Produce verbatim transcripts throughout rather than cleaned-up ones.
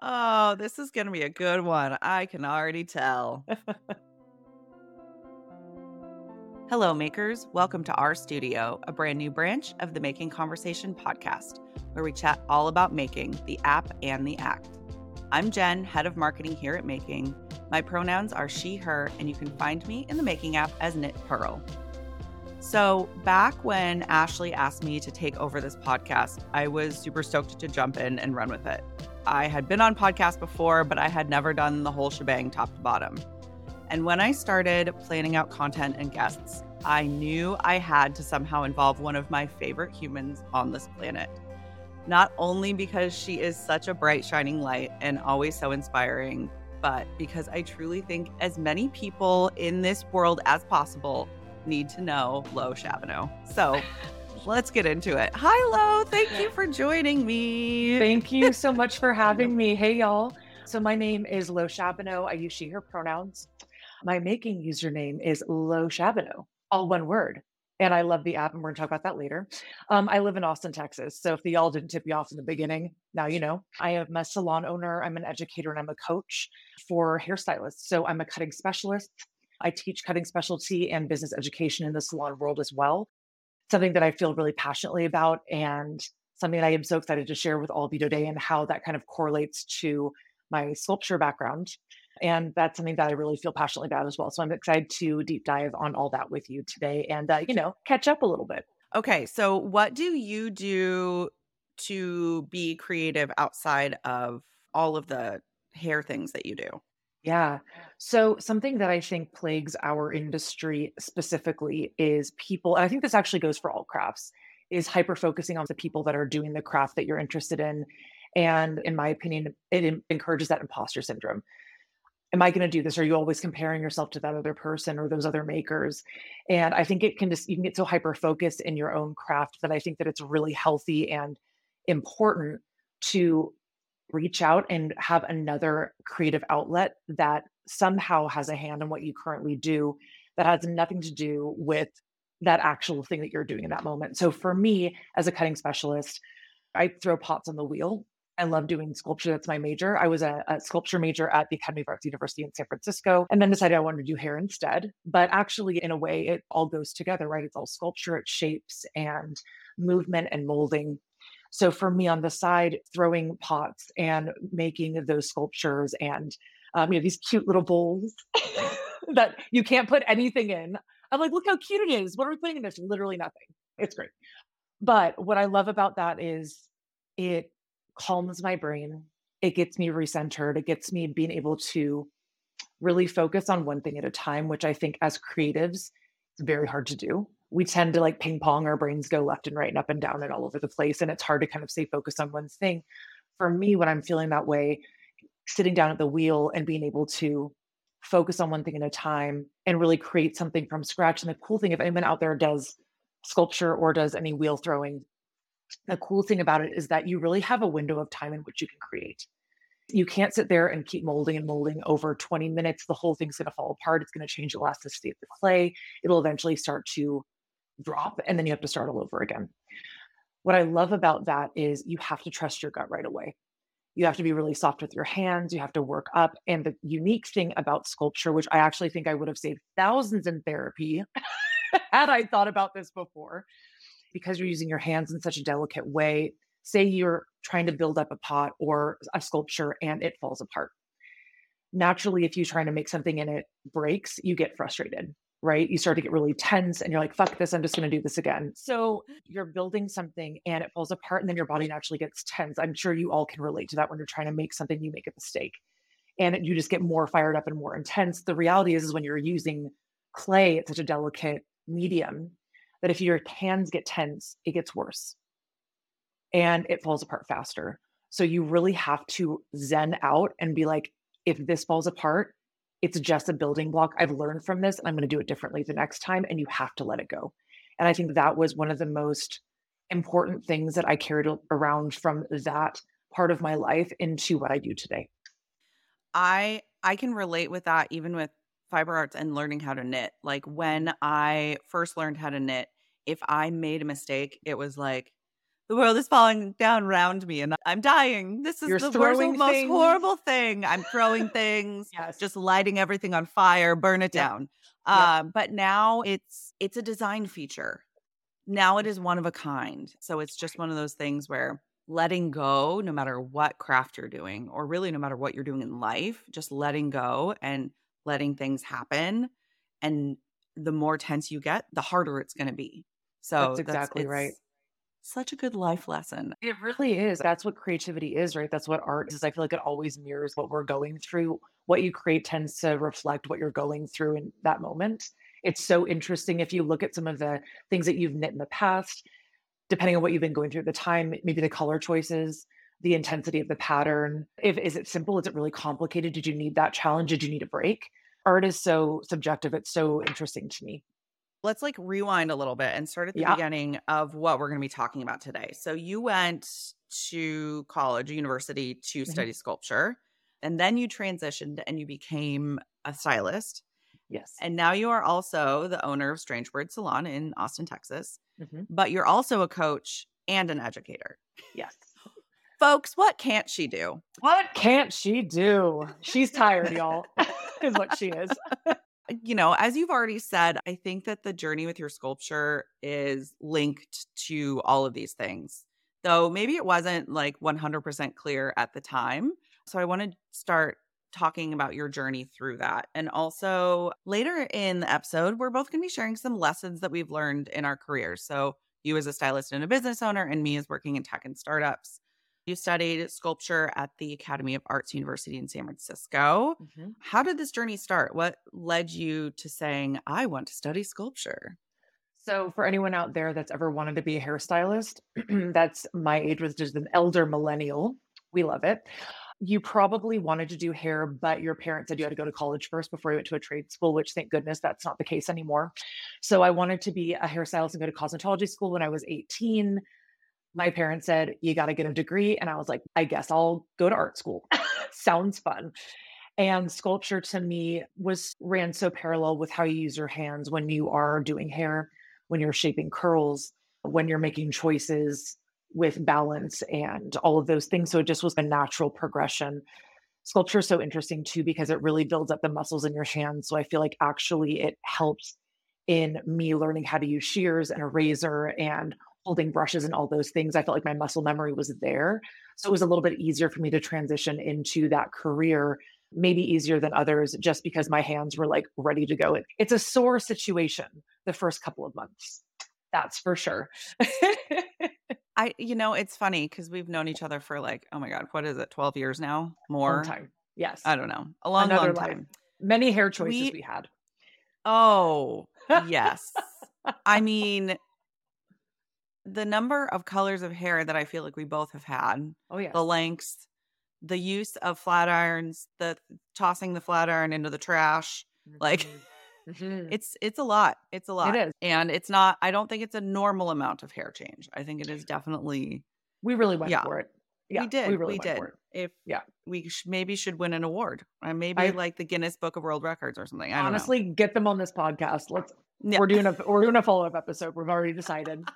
Oh, this is going to be a good one. I can already tell. Hello, makers. Welcome to our studio, a brand new branch of the Making Conversation podcast, where we chat all about making, the app and the act. I'm Jen, head of marketing here at Making. My pronouns are she, her, and you can find me in the Making app as Knit Pearl. So back when Ashley asked me to take over this podcast, I was super stoked to jump in and run with it. I had been on podcasts before, but I had never done the whole shebang top to bottom. And when I started planning out content and guests, I knew I had to somehow involve one of my favorite humans on this planet. Not only because she is such a bright, shining light and always so inspiring, but because I truly think as many people in this world as possible need to know Lo Chabonneau. So let's get into it. Hi, Lo. Thank you for joining me. Thank you so much for having me. Hey, y'all. So my name is Lo Chabonneau. I use she, her pronouns. My Making username is Lo Chabonneau, all one word. And I love the app, and we're going to talk about that later. Um, I live in Austin, Texas. So if the y'all didn't tip you off in the beginning, now you know. I am a salon owner. I'm an educator, and I'm a coach for hairstylists. So I'm a cutting specialist. I teach cutting specialty and business education in the salon world as well. Something that I feel really passionately about, and something that I am so excited to share with all of you today, and how that kind of correlates to my sculpture background. And that's something that I really feel passionately about as well. So I'm excited to deep dive on all that with you today and, uh, you know, catch up a little bit. Okay. So what do you do to be creative outside of all of the hair things that you do? Yeah. So something that I think plagues our industry specifically is people, and I think this actually goes for all crafts, is hyper focusing on the people that are doing the craft that you're interested in. And in my opinion, it encourages that imposter syndrome. Am I going to do this? Are you always comparing yourself to that other person or those other makers? And I think it can just, you can get so hyper focused in your own craft that I think that it's really healthy and important to reach out and have another creative outlet that somehow has a hand in what you currently do that has nothing to do with that actual thing that you're doing in that moment. So for me, as a cutting specialist, I throw pots on the wheel. I love doing sculpture. That's my major. I was a, a sculpture major at the Academy of Arts University in San Francisco, and then decided I wanted to do hair instead. But actually, in a way, it all goes together, right? It's all sculpture, it's shapes and movement and molding. So for me on the side, throwing pots and making those sculptures and um, you know, these cute little bowls that you can't put anything in. I'm like, look how cute it is. What are we putting in this? Literally nothing. It's great. But what I love about that is it calms my brain. It gets me recentered. It gets me being able to really focus on one thing at a time, which I think as creatives, it's very hard to do. We tend to like ping pong, our brains go left and right and up and down and all over the place. And it's hard to kind of stay focused on one thing. For me, when I'm feeling that way, sitting down at the wheel and being able to focus on one thing at a time and really create something from scratch. And the cool thing, if anyone out there does sculpture or does any wheel throwing, the cool thing about it is that you really have a window of time in which you can create. You can't sit there and keep molding and molding over twenty minutes. The whole thing's going to fall apart. It's going to change the elasticity of the clay. It'll eventually start to drop, and then you have to start all over again. What I love about that is you have to trust your gut right away. You have to be really soft with your hands. You have to work up. And the unique thing about sculpture, which I actually think I would have saved thousands in therapy had I thought about this before, because you're using your hands in such a delicate way. Say you're trying to build up a pot or a sculpture and it falls apart. Naturally, if you're trying to make something and it breaks, you get frustrated, right? You start to get really tense and you're like, fuck this, I'm just going to do this again. So you're building something and it falls apart and then your body naturally gets tense. I'm sure you all can relate to that when you're trying to make something, you make a mistake and you just get more fired up and more intense. The reality is, is when you're using clay, it's such a delicate medium that if your hands get tense, it gets worse and it falls apart faster. So you really have to zen out and be like, if this falls apart, it's just a building block. I've learned from this and I'm going to do it differently the next time. And you have to let it go. And I think that was one of the most important things that I carried around from that part of my life into what I do today. I I can relate with that even with fiber arts and learning how to knit. Like when I first learned how to knit, if I made a mistake, it was like, the world is falling down around me and I'm dying. This is You're the worst, throwing most things. horrible thing. I'm throwing things, Yes. just lighting everything on fire, burn it Yep. down. Yep. Um, but now it's it's a design feature. Now it is one of a kind. So it's just one of those things where letting go, no matter what craft you're doing, or really no matter what you're doing in life, just letting go and letting things happen. And the more tense you get, the harder it's going to be. So That's exactly it's right. such a good life lesson. It really is. That's what creativity is, right? That's what art is. I feel like it always mirrors what we're going through. What you create tends to reflect what you're going through in that moment. It's so interesting. If you look at some of the things that you've knit in the past, depending on what you've been going through at the time, maybe the color choices, the intensity of the pattern. If is it simple? Is it really complicated? Did you need that challenge? Did you need a break? Art is so subjective. It's so interesting to me. Let's like rewind a little bit and start at the Yeah. beginning of what we're going to be talking about today. So you went to college, university to Mhm. study sculpture, and then you transitioned and you became a stylist. Yes. And now you are also the owner of Strange Bird Salon in Austin, Texas. Mhm. But you're also a coach and an educator. Yes. Folks, what can't she do? What can't she do? She's tired, y'all, is what she is. You know, as you've already said, I think that the journey with your sculpture is linked to all of these things, though maybe it wasn't like one hundred percent clear at the time. So I want to start talking about your journey through that. And also later in the episode, we're both going to be sharing some lessons that we've learned in our careers. So you as a stylist and a business owner, and me as working in tech and startups. You studied sculpture at the Academy of Arts University in San Francisco. Mhm. How did this journey start? What led you to saying, I want to study sculpture? So for anyone out there that's ever wanted to be a hairstylist, that's my age, was just an elder millennial. We love it. You probably wanted to do hair, but your parents said you had to go to college first before you went to a trade school, which thank goodness that's not the case anymore. So I wanted to be a hairstylist and go to cosmetology school when I was eighteen. My parents said, you got to get a degree. And I was like, I guess I'll go to art school. Sounds fun. And sculpture to me was ran so parallel with how you use your hands when you are doing hair, when you're shaping curls, when you're making choices with balance and all of those things. So it just was a natural progression. Sculpture is so interesting too, because it really builds up the muscles in your hands. So I feel like actually it helps in me learning how to use shears and a razor and holding brushes and all those things. I felt like my muscle memory was there. So it was a little bit easier for me to transition into that career, maybe easier than others, just because my hands were like ready to go. It, it's a sore situation the first couple of months. That's for sure. I, you know, it's funny because we've known each other for like, oh my God, what is it? twelve years now? More? Long time. Yes. I don't know. A long, Another long life. time. Many hair choices We- we had. Oh, yes. I mean, the number of colors of hair that I feel like we both have had, Oh, yes. the lengths, the use of flat irons, the tossing the flat iron into the trash, like Mhm. it's it's a lot. It's a lot. It is. And it's not, I don't think it's a normal amount of hair change. I think it is definitely, We really went Yeah. for it. Yeah, we did. We We, really went did. for it. If Yeah. we sh- maybe should win an award, or maybe I- like the Guinness Book of World Records or something. I don't Honestly, get them on this podcast. Let's. know. Yeah. We're doing a we're doing a follow up episode. We've already decided.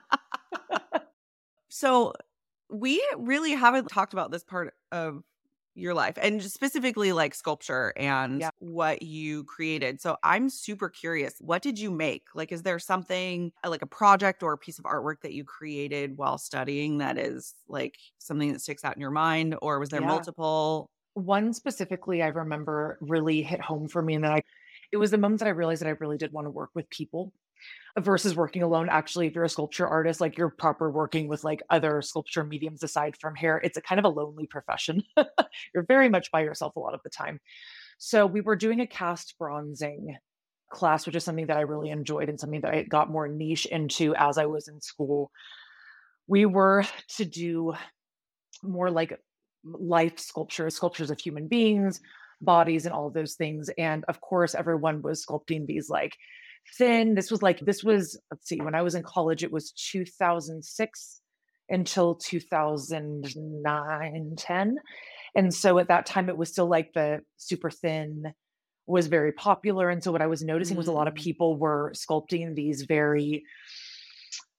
So we really haven't talked about this part of your life and specifically like sculpture and Yeah. what you created. So I'm super curious. What did you make? Like, is there something like a project or a piece of artwork that you created while studying that is like something that sticks out in your mind? Or was there Yeah. multiple? One specifically I remember really hit home for me, and then I it was the moment that I realized that I really did want to work with people versus working alone. Actually, if you're a sculpture artist, like you're proper working with like other sculpture mediums aside from hair, it's a kind of a lonely profession. You're very much by yourself a lot of the time. So we were doing a cast bronzing class, which is something that I really enjoyed and something that I got more niche into as I was in school. We were to do more like life sculptures, sculptures of human beings, bodies, and all of those things. And of course, everyone was sculpting these like thin. This was like, this was, let's see, when I was in college, it was two thousand six until two thousand nine, ten. And so at that time, it was still like the super thin was very popular. And so what I was noticing was a lot of Mm. people were sculpting these very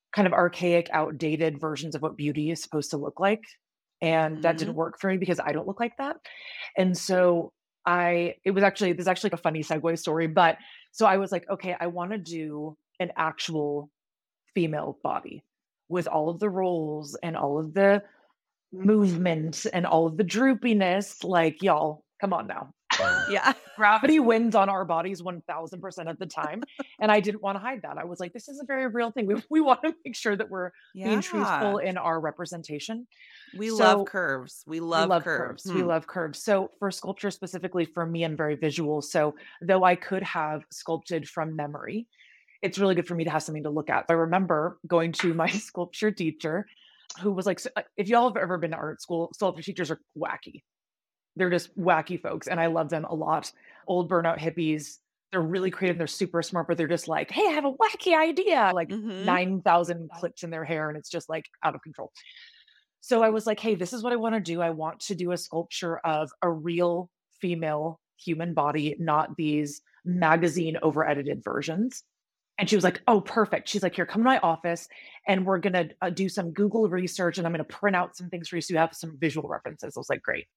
kind of archaic, outdated versions of what beauty is supposed to look like. And mm-hmm. that didn't work for me because I don't look like that. And so I, it was actually, there's actually like a funny segue story, but so I was like, okay, I want to do an actual female body with all of the rolls and all of the movement and all of the droopiness. Like, y'all, come on now. Yeah. Gravity wins on our bodies one thousand percent of the time. And I didn't want to hide that. I was like, this is a very real thing. We, we want to make sure that we're yeah. being truthful in our representation. We so, love curves. We love, we love curves. curves. Hmm. We love curves. So for sculpture specifically, for me, I'm very visual. So though I could have sculpted from memory, it's really good for me to have something to look at. I remember going to my sculpture teacher who was like, if y'all have ever been to art school, sculpture teachers are wacky. They're just wacky folks. And I love them a lot. Old burnout hippies. They're really creative. They're super smart, but they're just like, hey, I have a wacky idea. Like mm-hmm. nine thousand clips in their hair. And it's just like out of control. So I was like, hey, this is what I want to do. I want to do a sculpture of a real female human body, not these magazine over edited versions. And she was like, oh, perfect. She's like, here, come to my office and we're going to uh, do some Google research and I'm going to print out some things for you so you have some visual references. I was like, great.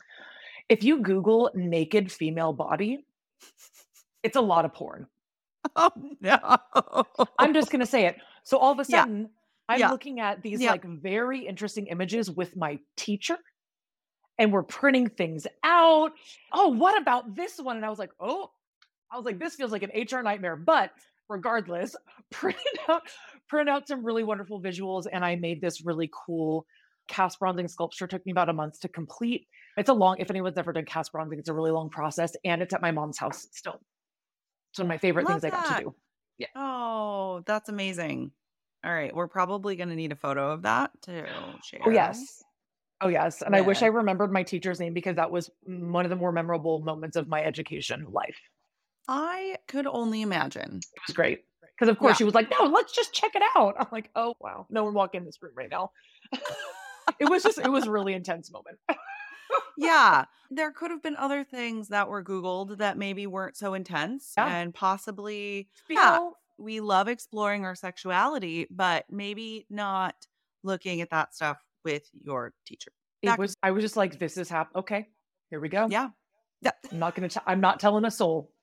If you Google naked female body, it's a lot of porn. Oh, no. I'm just going to say it. So all of a sudden, yeah. I'm yeah. looking at these yeah. like very interesting images with my teacher and we're printing things out. Oh, what about this one? And I was like, oh, I was like, this feels like an H R nightmare. But regardless, print out, print out some really wonderful visuals. And I made this really cool cast bronzing sculpture. It took me about a month to complete. It's a long, if anyone's ever done cast bronzing, it's a really long process. And it's at my mom's house still. It's one of my favorite Love things that. I got to do. Yeah. Oh, that's amazing. All right. We're probably going to need a photo of that to share. Oh, yes. Oh, yes. And yeah. I wish I remembered my teacher's name because that was one of the more memorable moments of my education life. I could only imagine. It was great. Because of course yeah. she was like, no, let's just check it out. I'm like, oh, wow. No one walk in this room right now. It was just, it was a really intense moment. Yeah. There could have been other things that were Googled that maybe weren't so intense yeah. and possibly, Feel- yeah, we love exploring our sexuality, but maybe not looking at that stuff with your teacher. It was, I was just like, this is happening. Okay, here we go. Yeah. yeah. I'm not going to, I'm not telling a soul.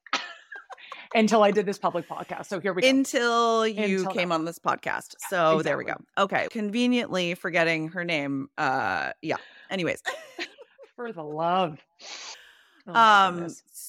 Until I did this public podcast. So here we go. Until you Until came now. on this podcast. So exactly. There we go. Okay. Conveniently forgetting her name. Uh, yeah. Anyways. For the love. Oh um.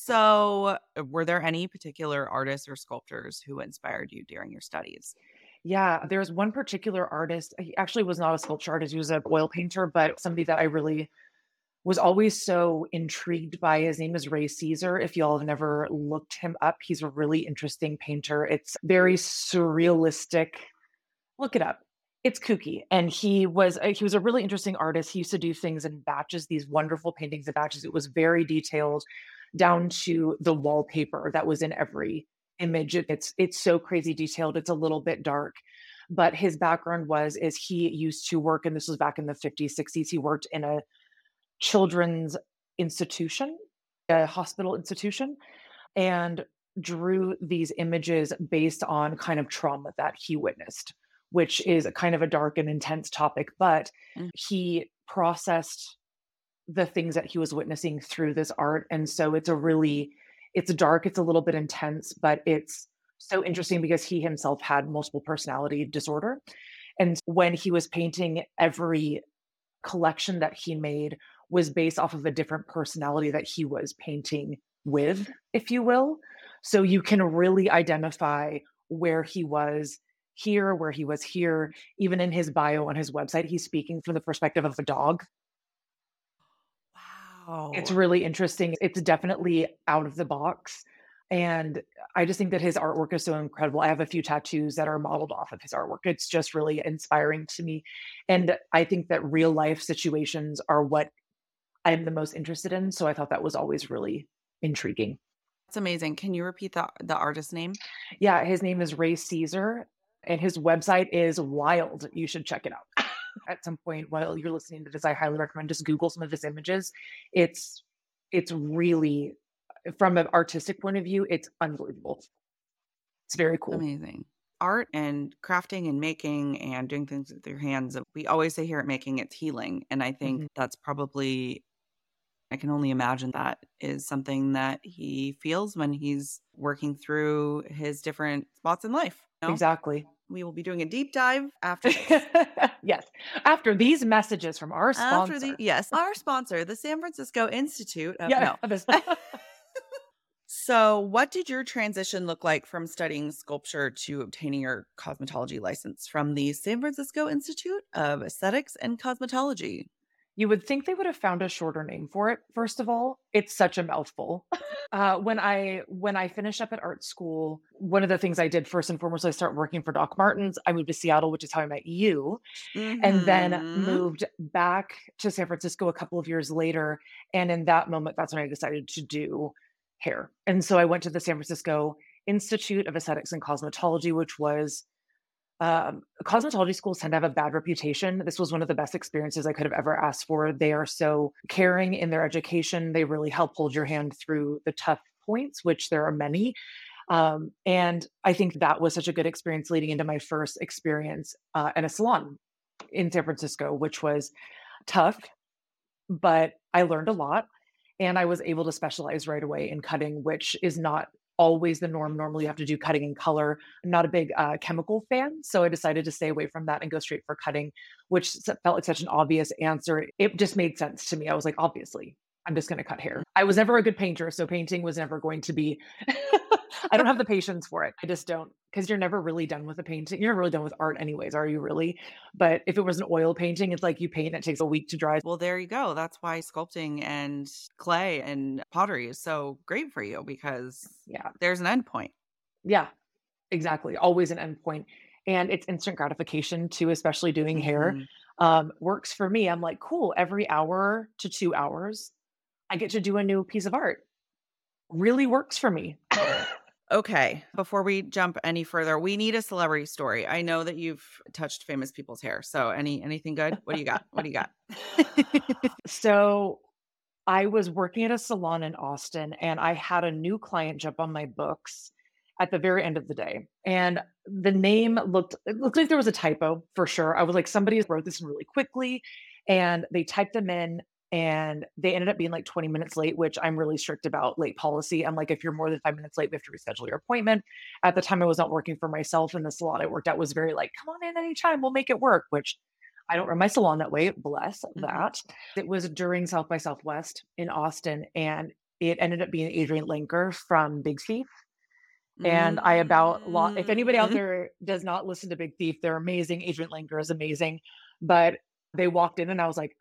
So were there any particular artists or sculptors who inspired you during your studies? Yeah. There's one particular artist. He actually was not a sculpture artist. He was an oil painter, but somebody that I really was always so intrigued by. His name is Ray Caesar. If y'all have never looked him up, he's a really interesting painter. It's very surrealistic. Look it up. It's kooky. And he was a, he was a really interesting artist. He used to do things in batches, these wonderful paintings in batches. It was very detailed down to the wallpaper that was in every image. It's it's so crazy detailed. It's a little bit dark. But his background was is he used to work, and this was back in the fifties, sixties. He worked in a children's institution, a hospital institution, and drew these images based on kind of trauma that he witnessed, which is a kind of a dark and intense topic, but mm. he processed the things that he was witnessing through this art. And so it's a really, it's dark, it's a little bit intense, but it's so interesting because he himself had multiple personality disorder. And when he was painting, every collection that he made was based off of a different personality that he was painting with, if you will. So you can really identify where he was here, where he was here. Even in his bio on his website, he's speaking from the perspective of a dog. Wow. It's really interesting. It's definitely out of the box. And I just think that his artwork is so incredible. I have a few tattoos that are modeled off of his artwork. It's just really inspiring to me. And I think that real life situations are what I'm the most interested in. So I thought that was always really intriguing. That's amazing. Can you repeat the, the artist name? Yeah, his name is Ray Caesar and his website is wild. You should check it out. At some point while you're listening to this, I highly recommend just Google some of his images. It's it's really, from an artistic point of view, it's unbelievable. It's very cool. Amazing. art and crafting and making and doing things with your hands, we always say here at Making it's healing. And I think mm-hmm. that's probably, I can only imagine that is something that he feels when he's working through his different spots in life. You know? Exactly. We will be doing a deep dive after yes. After these messages from our sponsor. After the, yes. Our sponsor, the San Francisco Institute of yeah, no. So what did your transition look like from studying sculpture to obtaining your cosmetology license from the San Francisco Institute of Aesthetics and Cosmetology? You would think they would have found a shorter name for it. First of all, it's such a mouthful. uh, when I when I finished up at art school, one of the things I did first and foremost, I started working for Doc Martens. I moved to Seattle, which is how I met you, mm-hmm. and then moved back to San Francisco a couple of years later. And in that moment, that's when I decided to do hair. And so I went to the San Francisco Institute of Aesthetics and Cosmetology, which was Um, cosmetology schools tend to have a bad reputation. This was one of the best experiences I could have ever asked for. They are so caring in their education. They really help hold your hand through the tough points, which there are many. Um, and I think that was such a good experience leading into my first experience uh, in a salon in San Francisco, which was tough, but I learned a lot. And I was able to specialize right away in cutting, which is not always the norm. Normally you have to do cutting in color. I'm not a big uh, chemical fan, so I decided to stay away from that and go straight for cutting, which felt like such an obvious answer. It just made sense to me. I was like, obviously, I'm just going to cut hair. I was never a good painter, so painting was never going to be, I don't have the patience for it. I just don't, because you're never really done with a painting. You're never really done with art anyways, are you really? But if it was an oil painting, it's like you paint and it takes a week to dry. Well, there you go. That's why sculpting and clay and pottery is so great for you, because yeah, there's an end point. Yeah, exactly. Always an end point. And it's instant gratification too, especially doing mm-hmm. hair. Um, works for me. I'm like, cool, every hour to two hours, I get to do a new piece of art. Really works for me. Okay. Before we jump any further, we need a celebrity story. I know that you've touched famous people's hair. So any anything good? What do you got? What do you got? So I was working at a salon in Austin, and I had a new client jump on my books at the very end of the day. And the name looked, it looked like there was a typo for sure. I was like, somebody wrote this in really quickly and they typed them in. And they ended up being like twenty minutes late, which I'm really strict about late policy. I'm like, if you're more than five minutes late, we have to reschedule your appointment. At the time, I was not working for myself, and the salon I worked at was very like, come on in anytime, we'll make it work, which I don't run my salon that way. Bless mm-hmm. that. It was during South by Southwest in Austin, and it ended up being Adrian Lenker from Big Thief. Mm-hmm. And I about, lo- if anybody out there does not listen to Big Thief, they're amazing. Adrian Lenker is amazing. But they walked in and I was like,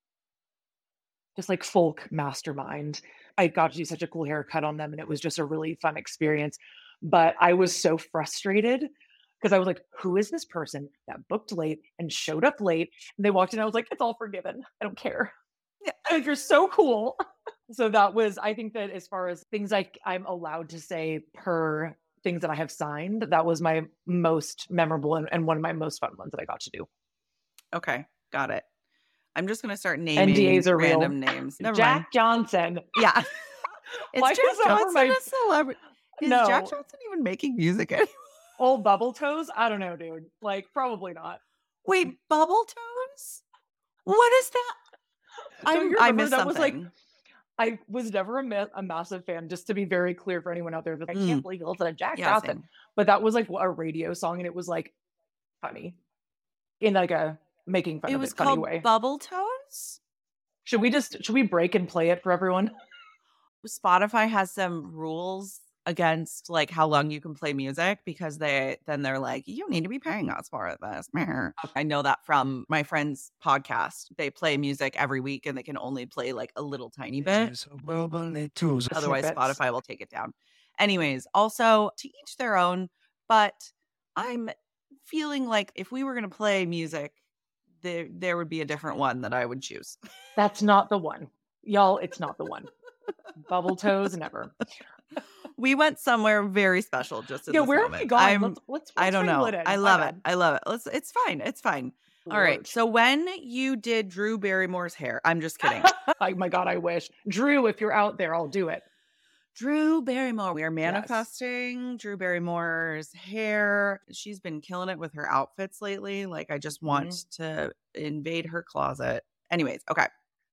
just like folk mastermind. I got to do such a cool haircut on them, and it was just a really fun experience. But I was so frustrated because I was like, who is this person that booked late and showed up late? And they walked in, I was like, it's all forgiven. I don't care. Yeah. Like, you're so cool. So that was, I think that as far as things like I'm allowed to say per things that I have signed, that was my most memorable and, and one of my most fun ones that I got to do. Okay. Got it. I'm just going to start naming N D As are random real. Names. Never Jack mind. Johnson. Yeah. It's Why Jack Johnson my... a celebrity? Is no. Jack Johnson even making music anymore? Old Bubble Toes? I don't know, dude. Like, probably not. Wait, Bubble Toes? What is that? So I missed that something. Was like, I was never a, ma- a massive fan, just to be very clear for anyone out there that I mm. can't believe you listen to Jack yeah, Johnson. Same. But that was like a radio song, and it was like funny in like a making fun it of was it funny called way. Bubble Toes? Should we just should we break and play it for everyone? Spotify has some rules against like how long you can play music, because they then they're like, you need to be paying us for this. I know that from my friend's podcast. They play music every week and they can only play like a little tiny bit. Otherwise Spotify will take it down. Anyways, also to each their own, but I'm feeling like if we were going to play music, there there would be a different one that I would choose. That's not the one. Y'all, it's not the one. Bubble Toes, never. We went somewhere very special just at yeah, this where moment. have we gone? I'm, let's, let's, let's I don't know. It I love it. I love it. Let's, it's fine. It's fine. Lord. All right. So when you did Drew Barrymore's hair, I'm just kidding. Oh my God, I wish. Drew, if you're out there, I'll do it. Drew Barrymore. We are Yes. manifesting Drew Barrymore's hair. She's been killing it with her outfits lately. Like, I just want Mhm. to invade her closet. Anyways, okay.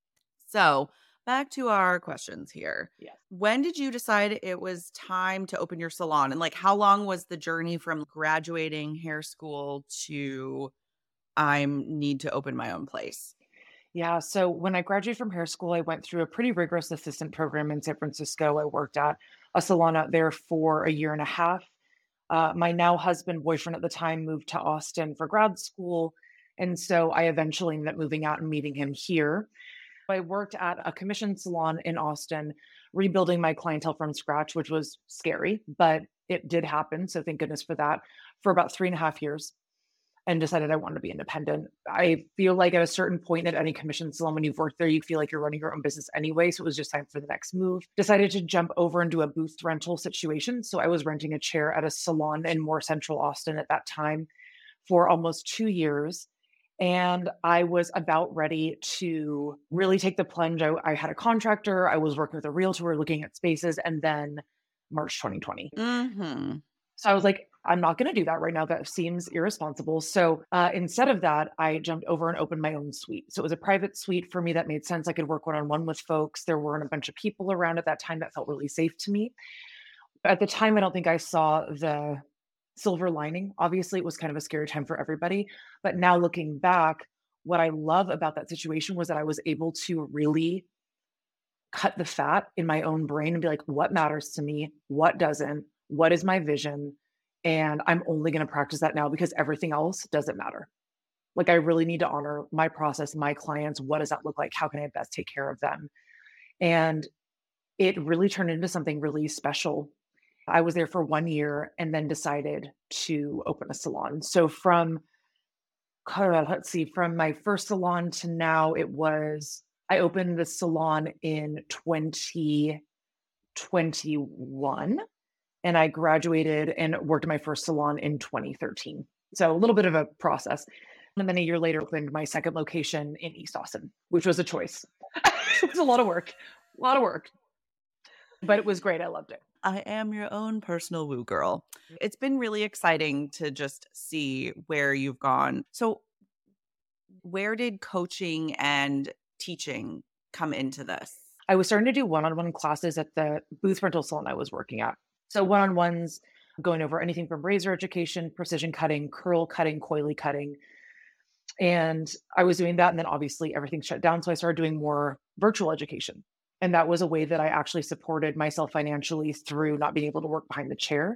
So back to our questions here. Yes. When did you decide it was time to open your salon? And like, how long was the journey from graduating hair school to I need to open my own place? Yeah. So when I graduated from hair school, I went through a pretty rigorous assistant program in San Francisco. I worked at a salon out there for a year and a half. Uh, my now husband, boyfriend at the time, moved to Austin for grad school. And so I eventually ended up moving out and meeting him here. I worked at a commission salon in Austin, rebuilding my clientele from scratch, which was scary, but it did happen. So thank goodness for that, for about three and a half years, and decided I wanted to be independent. I feel like at a certain point at any commission salon, when you've worked there, you feel like you're running your own business anyway. So it was just time for the next move. Decided to jump over into a booth rental situation. So I was renting a chair at a salon in more central Austin at that time for almost two years. And I was about ready to really take the plunge. I, I had a contractor, I was working with a realtor, we were looking at spaces, and then March twenty twenty. Mm-hmm. So I was like, I'm not going to do that right now. That seems irresponsible. So uh, instead of that, I jumped over and opened my own suite. So it was a private suite for me that made sense. I could work one on one with folks. There weren't a bunch of people around at that time that felt really safe to me. At the time, I don't think I saw the silver lining. Obviously, it was kind of a scary time for everybody. But now looking back, what I love about that situation was that I was able to really cut the fat in my own brain and be like, what matters to me? What doesn't? What is my vision? And I'm only going to practice that now because everything else doesn't matter. Like, I really need to honor my process, my clients. What does that look like? How can I best take care of them? And it really turned into something really special. I was there for one year and then decided to open a salon. So from, uh, let's see, from my first salon to now, it was, I opened the salon in twenty twenty-one and I graduated and worked in my first salon in twenty thirteen. So a little bit of a process. And then a year later, opened my second location in East Austin, which was a choice. It was a lot of work, a lot of work, but it was great. I loved it. I am your own personal woo girl. It's been really exciting to just see where you've gone. So where did coaching and teaching come into this? I was starting to do one-on-one classes at the booth rental salon I was working at. So one-on-ones going over anything from razor education, precision cutting, curl cutting, coily cutting. And I was doing that. And then obviously everything shut down. So I started doing more virtual education. And that was a way that I actually supported myself financially through not being able to work behind the chair.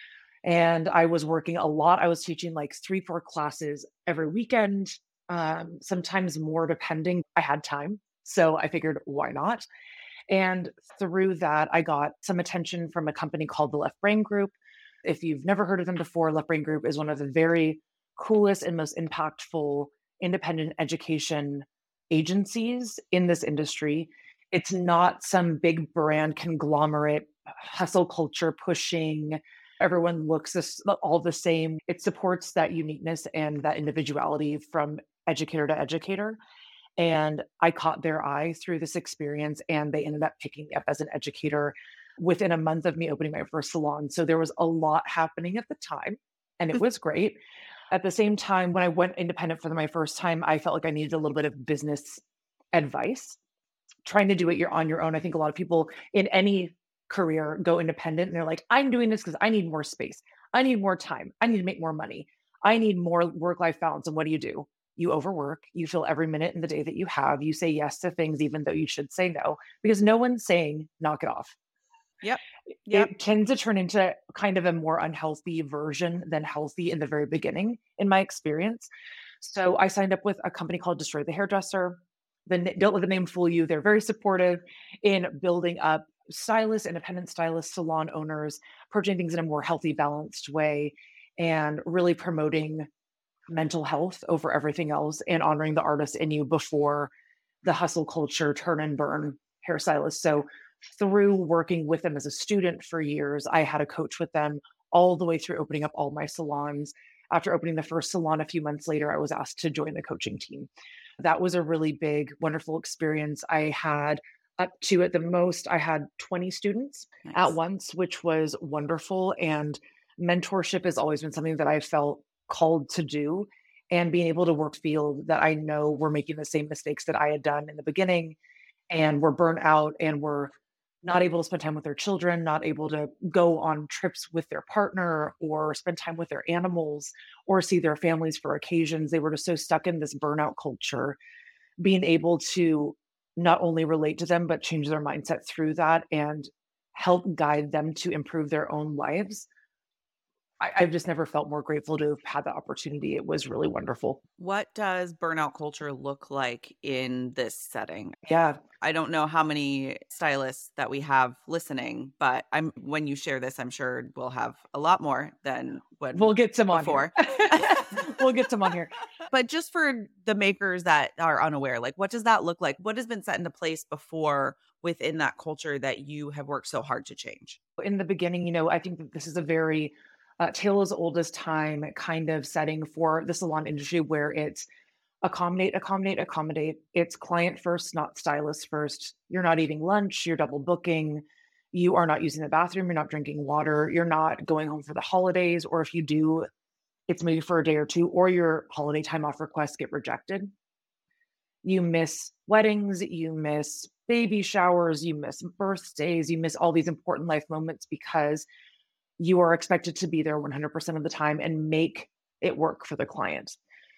And I was working a lot. I was teaching like three, four classes every weekend, um, sometimes more depending. I had time. So I figured, why not? And through that, I got some attention from a company called the Left Brain Group. If you've never heard of them before, Left Brain Group is one of the very coolest and most impactful independent education agencies in this industry. It's not some big brand conglomerate, hustle culture pushing, everyone looks all the same. It supports that uniqueness and that individuality from educator to educator. And I caught their eye through this experience, and they ended up picking me up as an educator within a month of me opening my first salon. So there was a lot happening at the time, and it was great. At the same time, when I went independent for my first time, I felt like I needed a little bit of business advice. Trying to do it you're on your own. I think a lot of people in any career go independent and they're like, I'm doing this because I need more space. I need more time. I need to make more money. I need more work-life balance. And what do you do? You overwork. You fill every minute in the day that you have. You say yes to things, even though you should say no, because no one's saying knock it off. Yep. Yep. It tends to turn into kind of a more unhealthy version than healthy in the very beginning, in my experience. So I signed up with a company called Destroy the Hairdresser. The, don't let the name fool you. They're very supportive in building up stylists, independent stylists, salon owners, approaching things in a more healthy, balanced way, and really promoting mental health over everything else and honoring the artist in you before the hustle culture, turn and burn hairstylist. So through working with them as a student for years, I had a coach with them all the way through opening up all my salons. After opening the first salon a few months later, I was asked to join the coaching team. That was a really big, wonderful experience. I had up to at the most, I had twenty students at Nice. once, which was wonderful. And mentorship has always been something that I felt called to do. And being able to work field that I know were making the same mistakes that I had done in the beginning and were burnt out and were not able to spend time with their children, not able to go on trips with their partner or spend time with their animals or see their families for occasions. They were just so stuck in this burnout culture. Being able to not only relate to them, but change their mindset through that and help guide them to improve their own lives. I, I've just never felt more grateful to have had the opportunity. It was really wonderful. What does burnout culture look like in this setting? Yeah. I don't know how many stylists that we have listening, but I'm when you share this, I'm sure we'll have a lot more than when We'll get some on before. here. We'll get some on here. But just for the makers that are unaware, like what does that look like? What has been set into place before within that culture that you have worked so hard to change? In the beginning, you know, I think that this is a very uh, tale as old as time kind of setting for the salon industry where it's accommodate, accommodate, accommodate. It's client first, not stylist first. You're not eating lunch, you're double booking. You are not using the bathroom, you're not drinking water, you're not going home for the holidays, or if you do, it's maybe for a day or two, or your holiday time off requests get rejected. You miss weddings, you miss baby showers, you miss birthdays, you miss all these important life moments because you are expected to be there one hundred percent of the time and make it work for the client.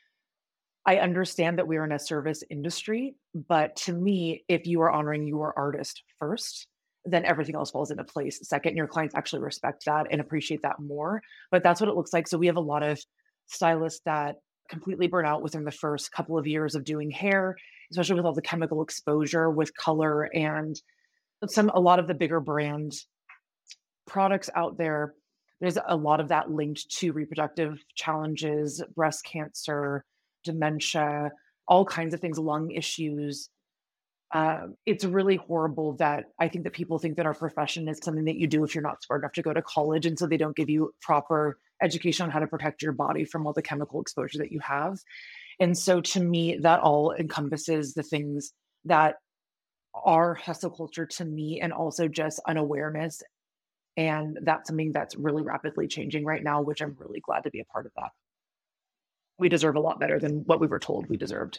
I understand that we are in a service industry, but to me, if you are honoring your artist first, then everything else falls into place second. Your clients actually respect that and appreciate that more. But that's what it looks like. So we have a lot of stylists that completely burn out within the first couple of years of doing hair, especially with all the chemical exposure with color and some a lot of the bigger brand products out there. There's a lot of that linked to reproductive challenges, breast cancer, dementia, all kinds of things, lung issues. Uh, it's really horrible that I think that people think that our profession is something that you do if you're not smart enough to go to college. And so they don't give you proper education on how to protect your body from all the chemical exposure that you have. And so to me, that all encompasses the things that are hustle culture to me and also just unawareness. And that's something that's really rapidly changing right now, which I'm really glad to be a part of that. We deserve a lot better than what we were told we deserved.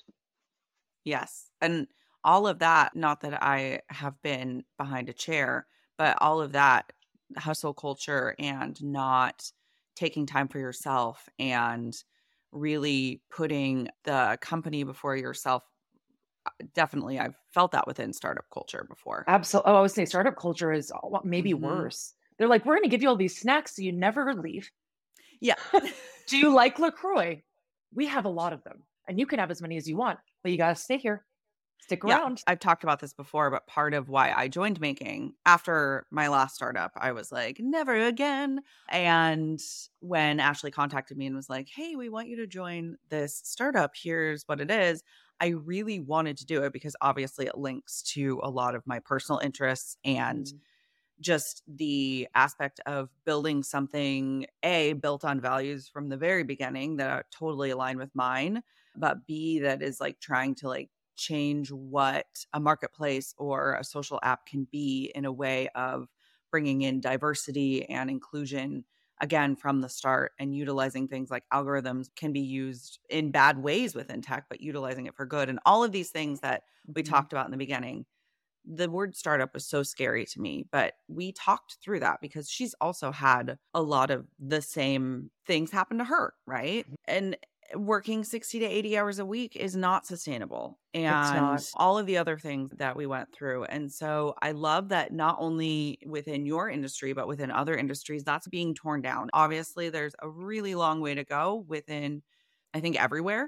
Yes. And all of that, not that I have been behind a chair, but all of that hustle culture and not taking time for yourself and really putting the company before yourself. Definitely, I've felt that within startup culture before. Absolutely. Oh, I would say startup culture is maybe Mm-hmm. worse. They're like, we're going to give you all these snacks so you never leave. Yeah. Do you like LaCroix? We have a lot of them and you can have as many as you want, but you got to stay here. Stick around. Yeah, I've talked about this before, but part of why I joined making after my last startup, I was like, never again. And when Ashley contacted me and was like, hey, we want you to join this startup, here's what it is. I really wanted to do it because obviously it links to a lot of my personal interests and mm-hmm. just the aspect of building something, A, built on values from the very beginning that are totally aligned with mine, but B, that is like trying to like change what a marketplace or a social app can be in a way of bringing in diversity and inclusion again from the start, and utilizing things like algorithms can be used in bad ways within tech, but utilizing it for good. And all of these things that we mm-hmm. talked about in the beginning. The word startup was so scary to me, but we talked through that because she's also had a lot of the same things happen to her, right? And working sixty to eighty hours a week is not sustainable. And all of the other things that we went through. And so I love that not only within your industry, but within other industries, that's being torn down. Obviously, there's a really long way to go within, I think, everywhere.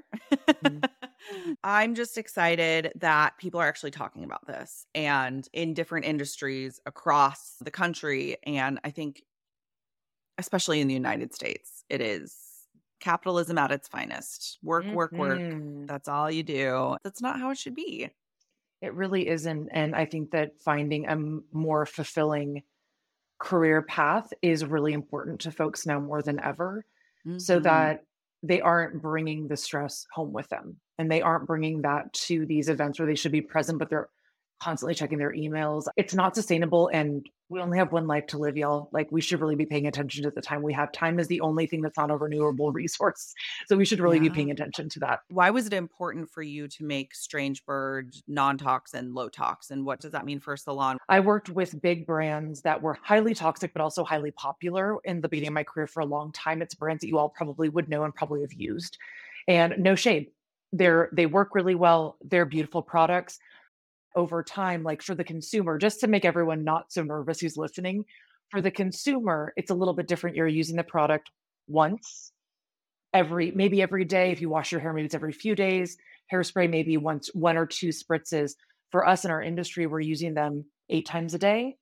Mm-hmm. I'm just excited that people are actually talking about this and in different industries across the country. And I think, especially in the United States, it is capitalism at its finest. Work, mm-hmm. work, work. That's all you do. That's not how it should be. It really isn't. And I think that finding a more fulfilling career path is really important to folks now more than ever, mm-hmm. so that they aren't bringing the stress home with them and they aren't bringing that to these events where they should be present, but they're constantly checking their emails. It's not sustainable. And we only have one life to live, y'all. Like we should really be paying attention to the time we have. Time is the only thing that's not a renewable resource. So we should really be Yeah. paying attention to that. Why was it important for you to make Strange Bird non-toxin, low tox? And what does that mean for a salon? I worked with big brands that were highly toxic, but also highly popular in the beginning of my career for a long time. It's brands that you all probably would know and probably have used. And no shade. They're they work really well. They're beautiful products. Over time, like for the consumer, just to make everyone not so nervous who's listening, for the consumer, it's a little bit different. You're using the product once every, maybe every day. If you wash your hair, maybe it's every few days. Hairspray, maybe once, one or two spritzes. For us in our industry, we're using them eight times a day.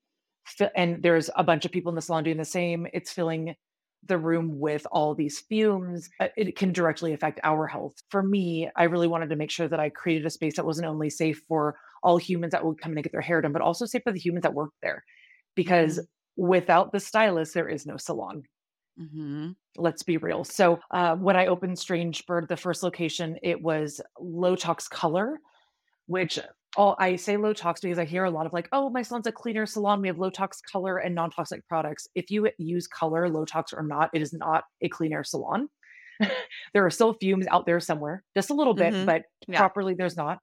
And there's a bunch of people in the salon doing the same. It's filling the room with all these fumes. It can directly affect our health. For me, I really wanted to make sure that I created a space that wasn't only safe for all humans that would come in and get their hair done, but also safe for the humans that work there. Because mm-hmm. without the stylist, there is no salon. Mm-hmm. Let's be real. So uh, when I opened Strange Bird, the first location, it was low tox color, which all I say low tox because I hear a lot of like, oh, my salon's a cleaner salon. We have low tox color and non-toxic products. If you use color, low tox or not, it is not a clean air salon. There are still fumes out there somewhere, just a little bit, mm-hmm. but yeah. properly there's not.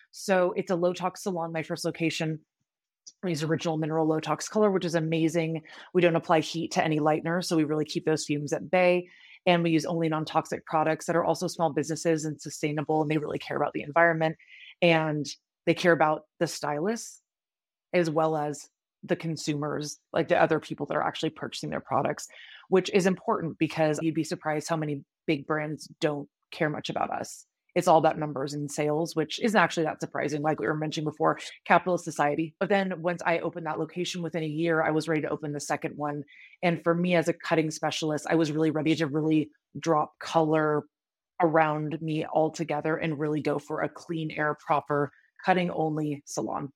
So it's a low tox salon. My first location, we use original mineral low tox color, which is amazing. We don't apply heat to any lightener. So we really keep those fumes at bay. And we use only non-toxic products that are also small businesses and sustainable. And they really care about the environment. And they care about the stylists as well as the consumers, like the other people that are actually purchasing their products, which is important because you'd be surprised how many big brands don't care much about us. It's all about numbers and sales, which isn't actually that surprising. Like we were mentioning before, capitalist society. But then once I opened that location within a year, I was ready to open the second one. And for me as a cutting specialist, I was really ready to really drop color around me altogether and really go for a clean air, proper cutting only salon.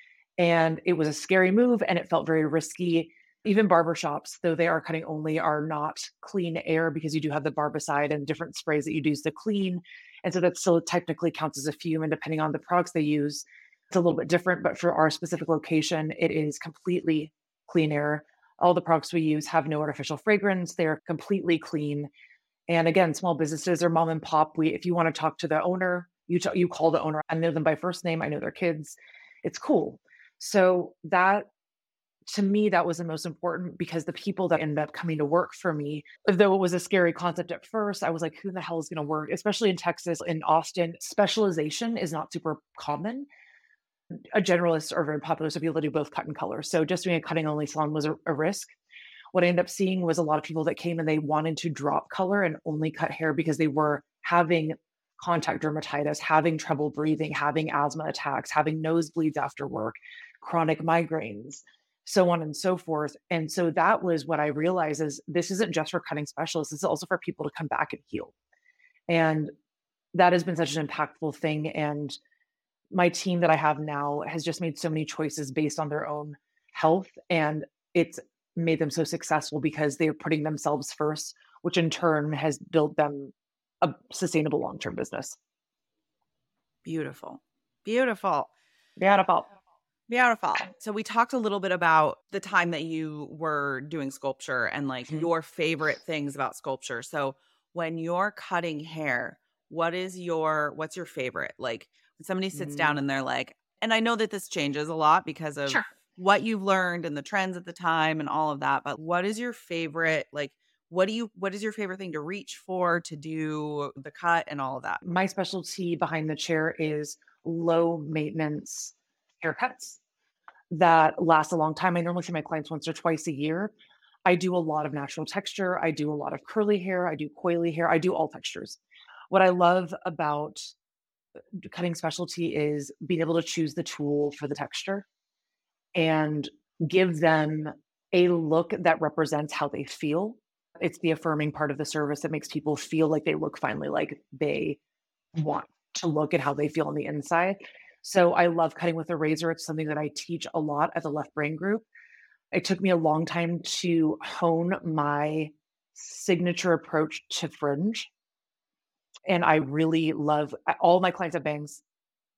And it was a scary move and it felt very risky. Even barbershops, though they are cutting only, are not clean air because you do have the barbicide and different sprays that you use to clean. And so that still technically counts as a fume. And depending on the products they use, it's a little bit different. But for our specific location, it is completely clean air. All the products we use have no artificial fragrance. They're completely clean. And again, small businesses or mom and pop, we if you want to talk to the owner, you t- you call the owner. I know them by first name. I know their kids. It's cool. So that, to me, that was the most important because the people that ended up coming to work for me, though it was a scary concept at first, I was like, who the hell is going to work? Especially in Texas, in Austin, specialization is not super common. A generalist are very popular, so people that do both cut and color. So just doing a cutting only salon was a, a risk. What I ended up seeing was a lot of people that came and they wanted to drop color and only cut hair because they were having contact dermatitis, having trouble breathing, having asthma attacks, having nosebleeds after work, chronic migraines, so on and so forth. And so that was what I realized is this isn't just for cutting specialists. This is also for people to come back and heal. And that has been such an impactful thing. And my team that I have now has just made so many choices based on their own health. And it's made them so successful because they're putting themselves first, which in turn has built them a sustainable long-term business. Beautiful. Beautiful. Beautiful. Beautiful. So we talked a little bit about the time that you were doing sculpture and like mm-hmm. your favorite things about sculpture. So when you're cutting hair, what is your, what's your favorite? Like when somebody sits mm-hmm. down and they're like, and I know that this changes a lot because of sure. what you've learned and the trends at the time and all of that, but what is your favorite, like, what do you, what is your favorite thing to reach for, to do the cut and all of that? My specialty behind the chair is low maintenance haircuts that last a long time. I normally see my clients once or twice a year. I do a lot of natural texture. I do a lot of curly hair. I do coily hair. I do all textures. What I love about cutting specialty is being able to choose the tool for the texture and give them a look that represents how they feel. It's the affirming part of the service that makes people feel like they look finally like they want to look at how they feel on the inside. So I love cutting with a razor. It's something that I teach a lot at the Left Brain Group. It took me a long time to hone my signature approach to fringe. And I really love, all my clients have bangs.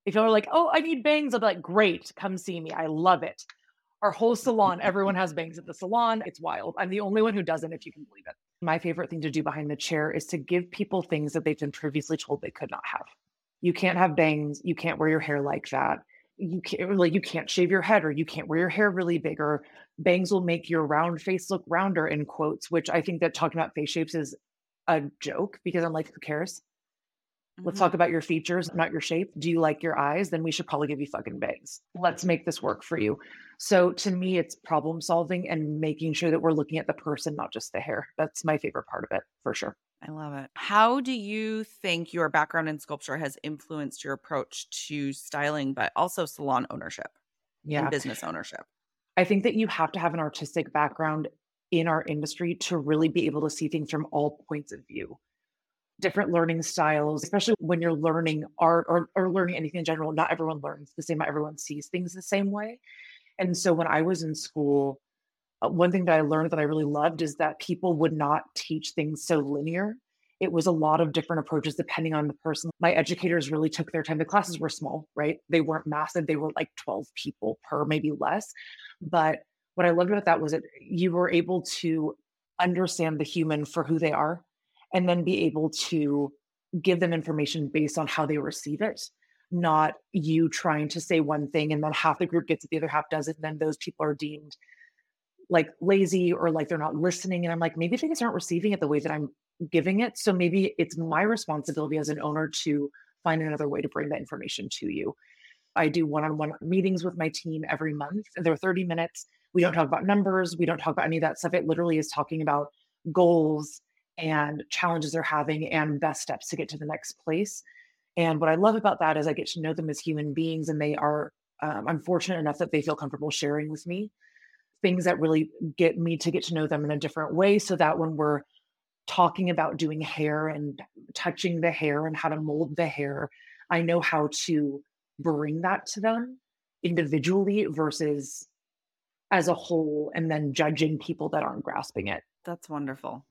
If you're like, oh, I need bangs, I'll be like, great, come see me. I love it. Our whole salon, everyone has bangs at the salon. It's wild. I'm the only one who doesn't, if you can believe it. My favorite thing to do behind the chair is to give people things that they've been previously told they could not have. You can't have bangs. You can't wear your hair like that. You can't like you can't shave your head, or you can't wear your hair really big, or bangs will make your round face look rounder, in quotes, which I think that talking about face shapes is a joke, because I'm like, who cares? Let's Mm-hmm. talk about your features, not your shape. Do you like your eyes? Then we should probably give you fucking bangs. Let's make this work for you. So to me, it's problem solving and making sure that we're looking at the person, not just the hair. That's my favorite part of it, for sure. I love it. How do you think your background in sculpture has influenced your approach to styling, but also salon ownership Yeah. and business ownership? I think that you have to have an artistic background in our industry to really be able to see things from all points of view. Different learning styles, especially when you're learning art or, or learning anything in general. Not everyone learns the same, not everyone sees things the same way. And so when I was in school, uh, one thing that I learned that I really loved is that people would not teach things so linear. It was a lot of different approaches depending on the person. My educators really took their time. The classes were small, right? They weren't massive. They were like twelve people per, maybe less. But what I loved about that was that you were able to understand the human for who they are, and then be able to give them information based on how they receive it, not you trying to say one thing and then half the group gets it, the other half doesn't, and then those people are deemed like lazy or like they're not listening. And I'm like, maybe they just aren't receiving it the way that I'm giving it. So maybe it's my responsibility as an owner to find another way to bring that information to you. I do one-on-one meetings with my team every month. They're thirty minutes. We don't talk about numbers. We don't talk about any of that stuff. It literally is talking about goals and challenges they're having and best steps to get to the next place. And what I love about that is I get to know them as human beings, and they are, um, I'm fortunate enough that they feel comfortable sharing with me things that really get me to get to know them in a different way, so that when we're talking about doing hair and touching the hair and how to mold the hair, I know how to bring that to them individually versus as a whole, and then judging people that aren't grasping it. That's wonderful.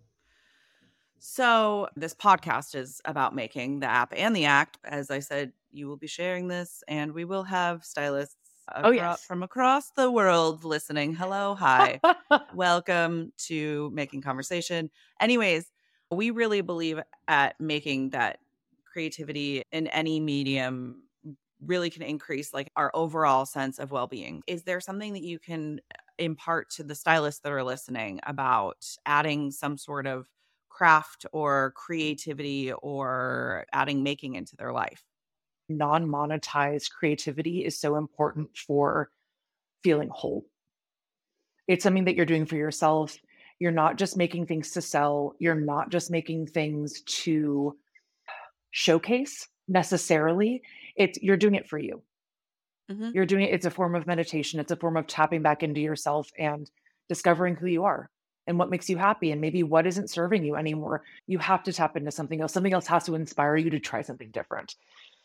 So this podcast is about making the app and the act. As I said, you will be sharing this, and we will have stylists Oh, acro- yes. from across the world listening. Hello, hi. Welcome to Making Conversation. Anyways, we really believe at making that creativity in any medium really can increase like our overall sense of well-being. Is there something that you can impart to the stylists that are listening about adding some sort of craft or creativity or adding making into their life? Non-monetized creativity is so important for feeling whole. It's something that you're doing for yourself. You're not just making things to sell. You're not just making things to showcase necessarily. It's you're doing it for you. Mm-hmm. You're doing it. It's a form of meditation. It's a form of tapping back into yourself and discovering who you are and what makes you happy, and maybe what isn't serving you anymore. You have to tap into something else. Something else has to inspire you to try something different.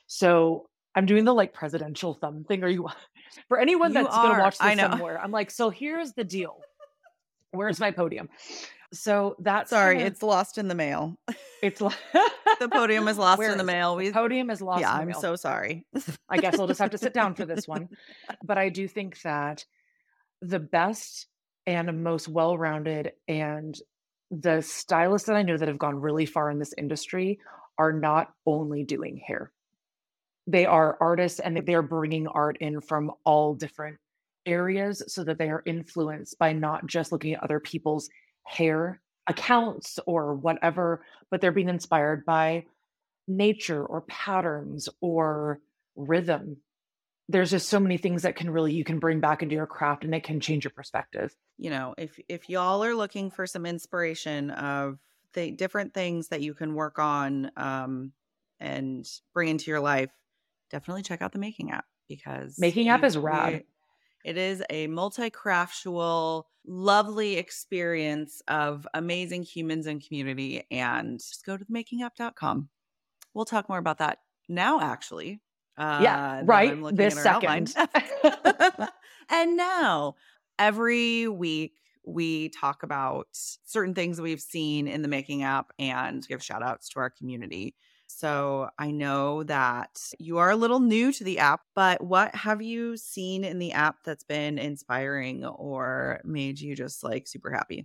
So I'm doing the like presidential thumb thing. Are you for anyone You that's going to are. watch I this know. somewhere? I'm like, so here's the deal. Where's my podium? So that's Sorry, kinda- it's lost in the mail. it's like The podium is lost Where in the is it? mail. The We podium is lost yeah, in the I'm mail. so sorry. I guess I'll just have to sit down for this one. But I do think that the best and most well-rounded and the stylists that I know that have gone really far in this industry are not only doing hair. They are artists, and they're bringing art in from all different areas so that they are influenced by not just looking at other people's hair accounts or whatever, but they're being inspired by nature or patterns or rhythm. There's just so many things that can really you can bring back into your craft, and it can change your perspective. You know, if if y'all are looking for some inspiration of the different things that you can work on um, and bring into your life, definitely check out the Making app, because Making app you is rad. create- It is a multi-craftual, lovely experience of amazing humans and community. And just go to the making app dot com. We'll talk more about that now, actually. Uh, Yeah, that right I'm looking this at our outline. second. And now, every week, we talk about certain things that we've seen in the Making app and give shout outs to our community. So I know that you are a little new to the app, but what have you seen in the app that's been inspiring or made you just like super happy?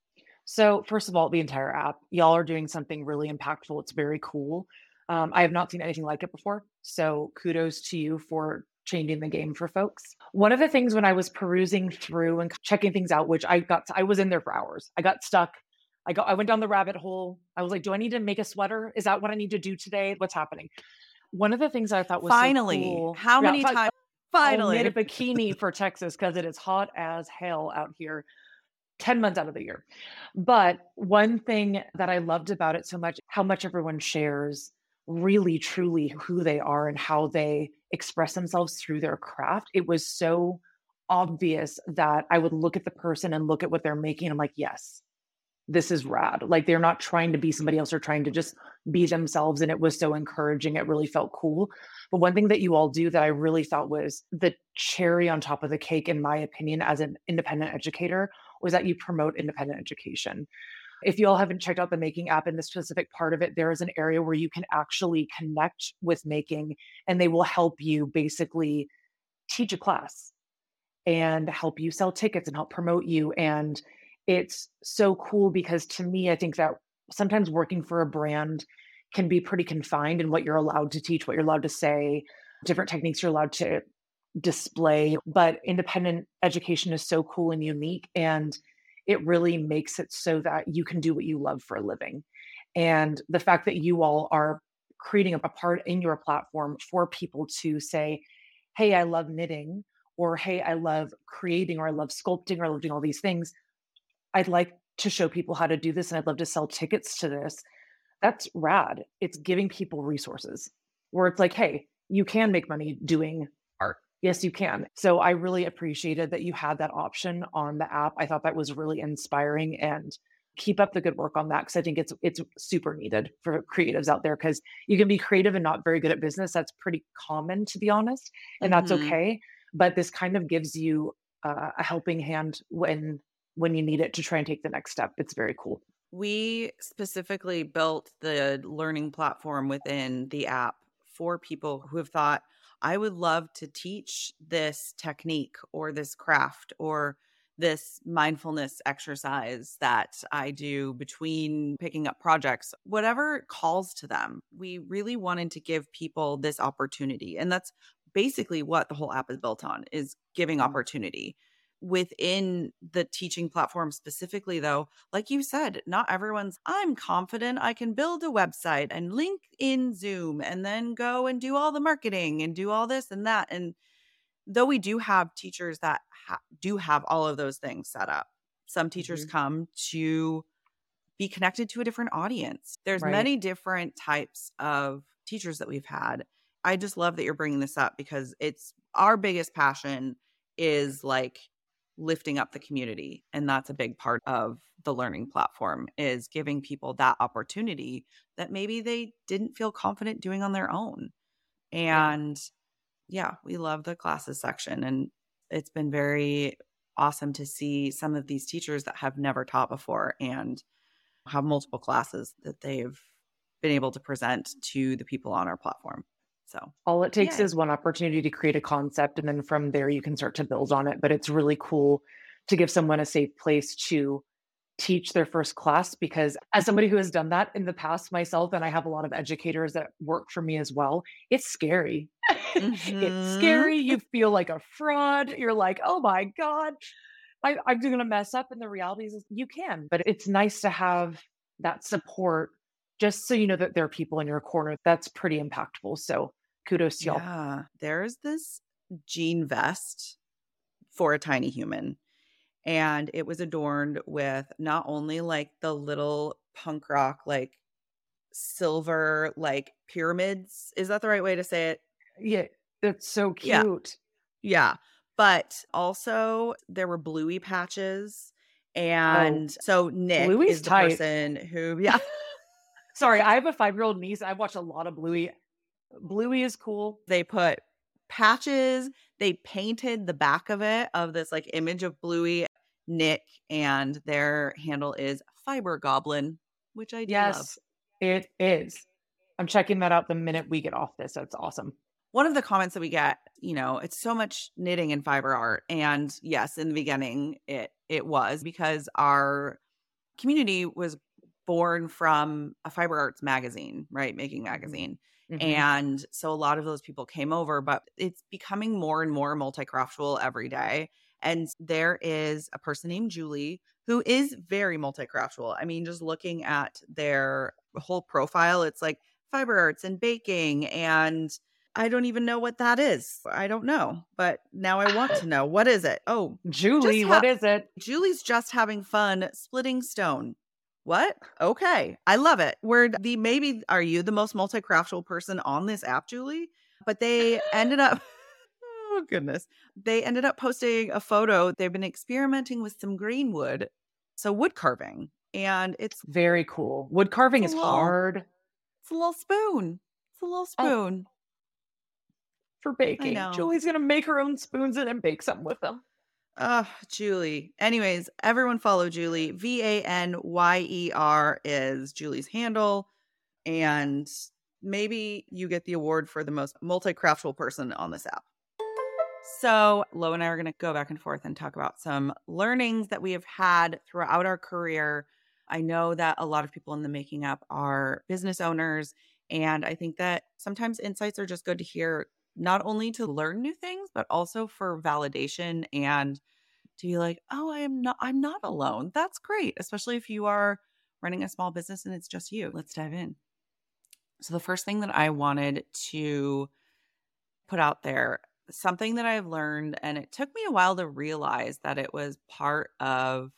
So, first of all, the entire app, y'all are doing something really impactful. It's very cool. Um, I have not seen anything like it before. So, kudos to you for changing the game for folks. One of the things when I was perusing through and checking things out, which I got, I was in there for hours. I got stuck. I got, I went down the rabbit hole. I was like, do I need to make a sweater? Is that what I need to do today? What's happening? One of the things I thought was so Finally, cool. how Yeah, many fi- times? I'll knit a Finally. bikini for Texas because it is hot as hell out here ten months out of the year. But one thing that I loved about it so much, how much everyone shares really truly who they are and how they express themselves through their craft. It was so obvious that I would look at the person and look at what they're making. I'm like, yes, this is rad. Like they're not trying to be somebody else, they're trying to just be themselves. And it was so encouraging. It really felt cool. But one thing that you all do that I really thought was the cherry on top of the cake, in my opinion, as an independent educator, was that you promote independent education. If you all haven't checked out the Making app in the specific part of it, there is an area where you can actually connect with Making and they will help you basically teach a class and help you sell tickets and help promote you. And it's so cool because to me, I think that sometimes working for a brand can be pretty confined in what you're allowed to teach, what you're allowed to say, different techniques you're allowed to display. But independent education is so cool and unique. And it really makes it so that you can do what you love for a living. And the fact that you all are creating a part in your platform for people to say, hey, I love knitting, or hey, I love creating, or I love sculpting, or I love doing all these things. I'd like to show people how to do this and I'd love to sell tickets to this. That's rad. It's giving people resources where it's like, hey, you can make money doing art. Yes, you can. So I really appreciated that you had that option on the app. I thought that was really inspiring, and keep up the good work on that because I think it's it's super needed for creatives out there because you can be creative and not very good at business. That's pretty common, to be honest, and that's Mm-hmm. okay. But this kind of gives you uh, a helping hand when when you need it to try and take the next step. It's very cool. We specifically built the learning platform within the app for people who have thought, I would love to teach this technique or this craft or this mindfulness exercise that I do between picking up projects, whatever calls to them. We really wanted to give people this opportunity. And that's basically what the whole app is built on, is giving opportunity. Within the teaching platform specifically, though, like you said, not everyone's, I'm confident I can build a website and link in Zoom and then go and do all the marketing and do all this and that. And though we do have teachers that ha- do have all of those things set up, some teachers Mhm. come to be connected to a different audience. There's Right. many different types of teachers that we've had. I just love that you're bringing this up because it's our biggest passion is like lifting up the community. And that's a big part of the learning platform, is giving people that opportunity that maybe they didn't feel confident doing on their own. Yeah. And yeah, we love the classes section. And it's been very awesome to see some of these teachers that have never taught before and have multiple classes that they've been able to present to the people on our platform. So All it takes yay. is one opportunity to create a concept, and then from there you can start to build on it. But it's really cool to give someone a safe place to teach their first class, because as somebody who has done that in the past myself, and I have a lot of educators that work for me as well, it's scary. It's Mm-hmm. scary. You feel like a fraud. You're like, oh my God, I, I'm going to mess up. And the reality is you can, but it's nice to have that support just so you know that there are people in your corner. That's pretty impactful. So kudos to y'all. Yeah. There's this jean vest for a tiny human. And it was adorned with not only like the little punk rock, like silver, like pyramids. Is that the right way to say it? Yeah, that's so Yeah. cute. Yeah. But also there were Bluey patches. Oh, And so Nick Bluey's is the tight. person who, yeah, Sorry, I have a five-year-old niece. I've watched a lot of Bluey. Bluey is cool. they put patches, they painted the back of it of this like image of Bluey, Nick, and their handle is Fiber Goblin, which I do love. Yes, it is. I'm checking that out the minute we get off this. That's awesome. One of the comments that we get, you know, it's so much knitting and fiber art. And yes, in the beginning, it it was because our community was born from a fiber arts magazine, right? Making magazine. Mm-hmm. And so a lot of those people came over, but it's becoming more and more multi-craftual every day. And there is a person named Julie who is very multi-craftual. I mean, just looking at their whole profile, it's like fiber arts and baking, and I don't even know what that is. I don't know, but now I want to know. What is it? Oh, Julie, ha- what is it? Julie's just having fun splitting stone. What? Okay. I love it. We're the, maybe are you the most multi-craftual person on this app, Julie? But they ended up, oh goodness. They ended up posting a photo. They've been experimenting with some green wood. So wood carving. And it's very cool. Wood carving is little, hard. It's a little spoon. It's a little spoon. Oh. For baking. Julie's going to make her own spoons and then bake something with them. Oh, Julie. Anyways, everyone follow Julie. V A N Y E R is Julie's handle. And maybe you get the award for the most multi-craftual person on this app. So Lo and I are going to go back and forth and talk about some learnings that we have had throughout our career. I know that a lot of people in the Making app are business owners. And I think that sometimes insights are just good to hear, not only to learn new things, but also for validation and to be like, oh, I am not, I'm not alone. That's great. Especially if you are running a small business and it's just you. Let's dive in. So the first thing that I wanted to put out there, something that I've learned, and it took me a while to realize that it was part of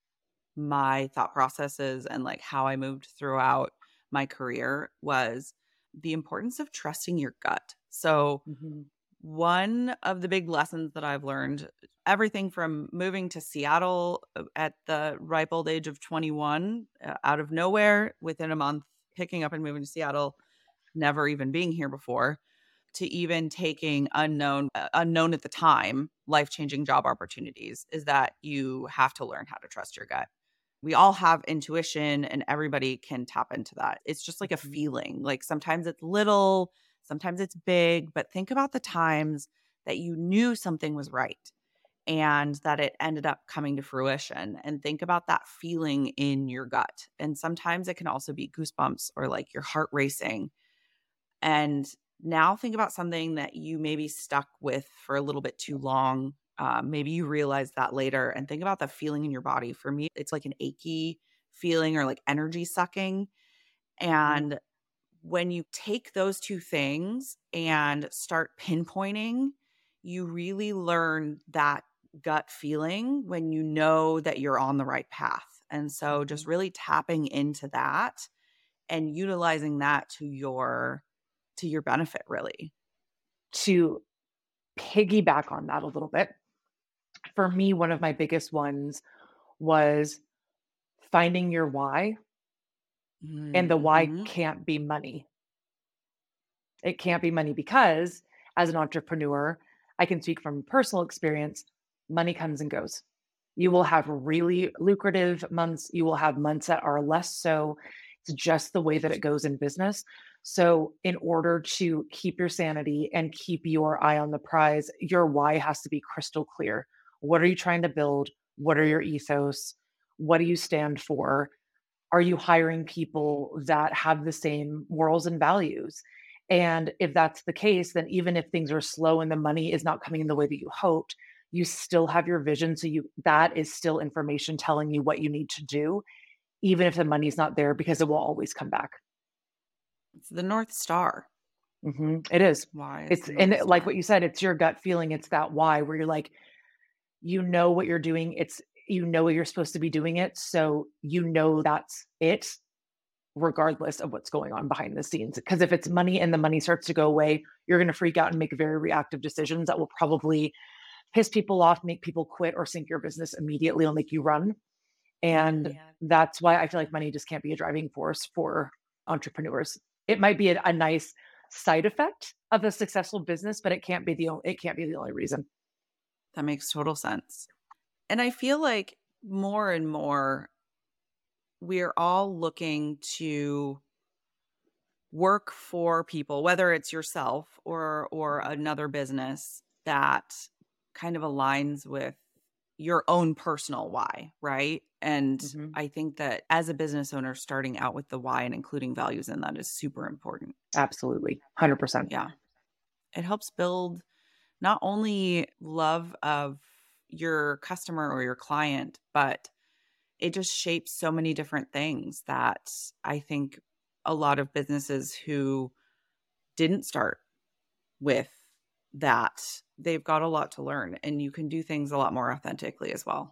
my thought processes and like how I moved throughout my career, was the importance of trusting your gut. So mm-hmm. one of the big lessons that I've learned, everything from moving to Seattle at the ripe old age of twenty-one, uh, out of nowhere, within a month, picking up and moving to Seattle, never even being here before, to even taking unknown, uh, unknown at the time, life-changing job opportunities, is that you have to learn how to trust your gut. We all have intuition and everybody can tap into that. It's just like a feeling. Like sometimes it's little, sometimes it's big, but think about the times that you knew something was right and that it ended up coming to fruition, and think about that feeling in your gut. And sometimes it can also be goosebumps or like your heart racing. And now think about something that you maybe stuck with for a little bit too long. Um, maybe you realize that later, and think about the feeling in your body. For me, it's like an achy feeling or like energy sucking. And mm-hmm. when you take those two things and start pinpointing, you really learn that gut feeling when you know that you're on the right path. And so just really tapping into that and utilizing that to your to your benefit, really. To piggyback on that a little bit, for me, one of my biggest ones was finding your why. Mm-hmm. And the why can't be money. It can't be money because as an entrepreneur, I can speak from personal experience, money comes and goes. You will have really lucrative months. You will have months that are less so. It's just the way that it goes in business. So in order to keep your sanity and keep your eye on the prize, your why has to be crystal clear. What are you trying to build? What are your ethos? What do you stand for? Are you hiring people that have the same morals and values? And if that's the case, then even if things are slow and the money is not coming in the way that you hoped, you still have your vision. So you that is still information telling you what you need to do, even if the money's not there, because it will always come back. It's the North Star. Mm-hmm. It is. Why? It's and it, like what you said, it's your gut feeling. It's that why where you're like, you know what you're doing. It's you know you're supposed to be doing it, so you know that's it, regardless of what's going on behind the scenes. Because if it's money and the money starts to go away, you're going to freak out and make very reactive decisions that will probably piss people off, make people quit, or sink your business immediately or make you run. And yeah. that's why I feel like money just can't be a driving force for entrepreneurs. It might be a, a nice side effect of a successful business, but it can't be the only, it can't be the only reason. That makes total sense. And I feel like more and more we're all looking to work for people, whether it's yourself or or another business that kind of aligns with your own personal why, right? And Mm-hmm. I think that as a business owner, starting out with the why and including values in that is super important. Absolutely. one hundred percent. Yeah. It helps build not only love of your customer or your client, but it just shapes so many different things that I think a lot of businesses who didn't start with that, they've got a lot to learn, and you can do things a lot more authentically as well.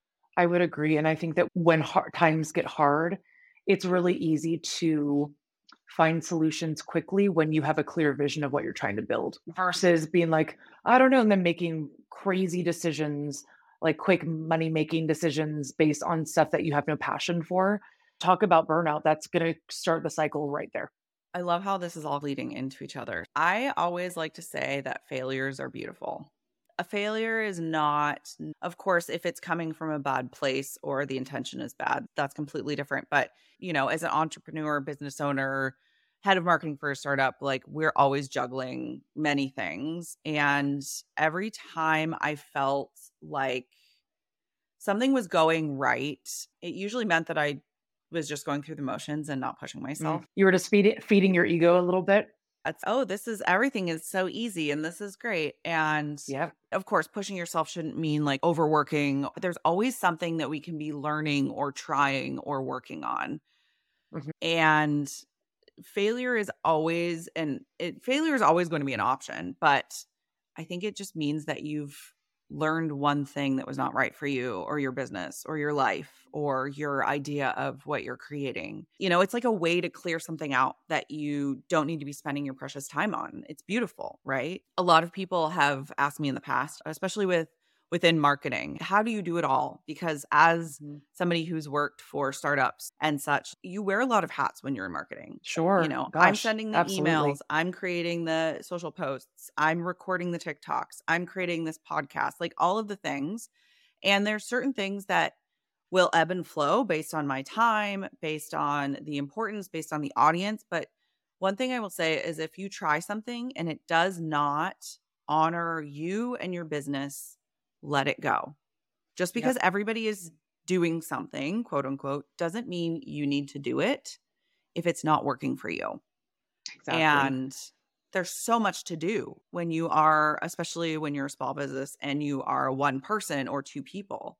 I would agree. And I think that when hard, times get hard, it's really easy to find solutions quickly when you have a clear vision of what you're trying to build versus being like, I don't know, and then making crazy decisions, like quick money making decisions based on stuff that you have no passion for. Talk about burnout. That's going to start the cycle right there. I love how this is all leading into each other. I always like to say that failures are beautiful. A failure is not, of course, if it's coming from a bad place or the intention is bad, that's completely different. But, you know, as an entrepreneur, business owner, head of marketing for a startup, like we're always juggling many things. And every time I felt like something was going right, it usually meant that I was just going through the motions and not pushing myself. Mm. You were just feeding feeding your ego a little bit. That's, oh, this is, everything is so easy and this is great. And yeah, of course, pushing yourself shouldn't mean like overworking. There's always something that we can be learning or trying or working on. Mm-hmm. And failure is always, and it, failure is always going to be an option, but I think it just means that you've learned one thing that was not right for you or your business or your life or your idea of what you're creating. You know, it's like a way to clear something out that you don't need to be spending your precious time on. It's beautiful, right? A lot of people have asked me in the past, especially with within marketing, how do you do it all? Because as mm-hmm. somebody who's worked for startups and such, you wear a lot of hats when you're in marketing. Sure. You know, Gosh, I'm sending the absolutely. emails, I'm creating the social posts, I'm recording the TikToks, I'm creating this podcast, like all of the things. And there's certain things that will ebb and flow based on my time, based on the importance, based on the audience. But one thing I will say is if you try something and it does not honor you and your business, let it go. Just because yep. everybody is doing something, quote unquote, doesn't mean you need to do it if it's not working for you. Exactly. And there's so much to do when you are, especially when you're a small business and you are one person or two people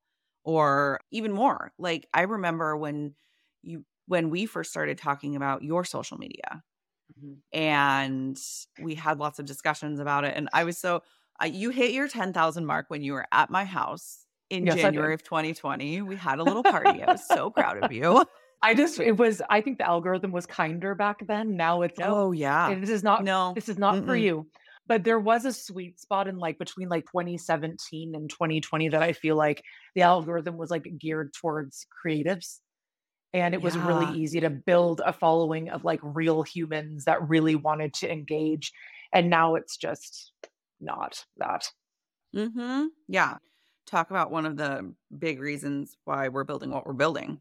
or even more. Like I remember when you, when we first started talking about your social media mm-hmm. and we had lots of discussions about it. And I was so, Uh, you hit your ten thousand mark when you were at my house in yes, January of twenty twenty. We had a little party. I was so proud of you. I just, it was, I think the algorithm was kinder back then. Now it's, oh yeah. This is not, no, this is not Mm-mm. for you. But there was a sweet spot in like between like twenty seventeen and twenty twenty that I feel like the algorithm was like geared towards creatives. And it was yeah. really easy to build a following of like real humans that really wanted to engage. And now it's just not that. Mm-hmm. Yeah. Talk about one of the big reasons why we're building what we're building.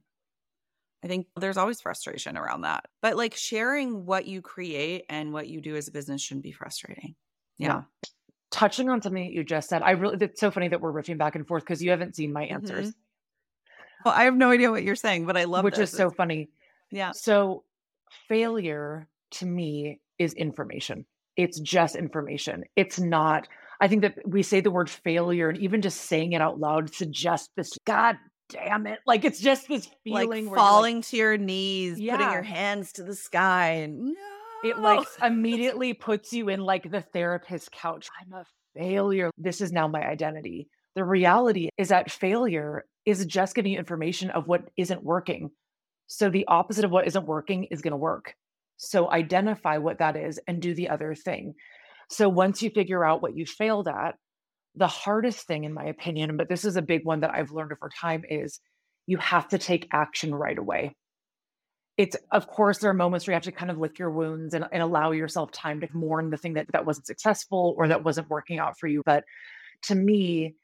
I think there's always frustration around that. But like sharing what you create and what you do as a business shouldn't be frustrating. Yeah. yeah. Touching on something that you just said, I really, it's so funny that we're riffing back and forth because you haven't seen my answers. Mm-hmm. Well, I have no idea what you're saying, but I love Which this. is so funny. Yeah. So failure to me is information. It's just information. It's not, I think that we say the word failure and even just saying it out loud suggests this, God damn it. Like, it's just this feeling like falling like, to your knees, yeah. putting your hands to the sky and no. It like immediately puts you in like the therapist couch. I'm a failure. This is now my identity. The reality is that failure is just giving you information of what isn't working. So the opposite of what isn't working is going to work. So identify what that is and do the other thing. So once you figure out what you failed at, the hardest thing, in my opinion, but this is a big one that I've learned over time, is you have to take action right away. It's, of course, there are moments where you have to kind of lick your wounds and, and allow yourself time to mourn the thing that, that wasn't successful or that wasn't working out for you. But to me,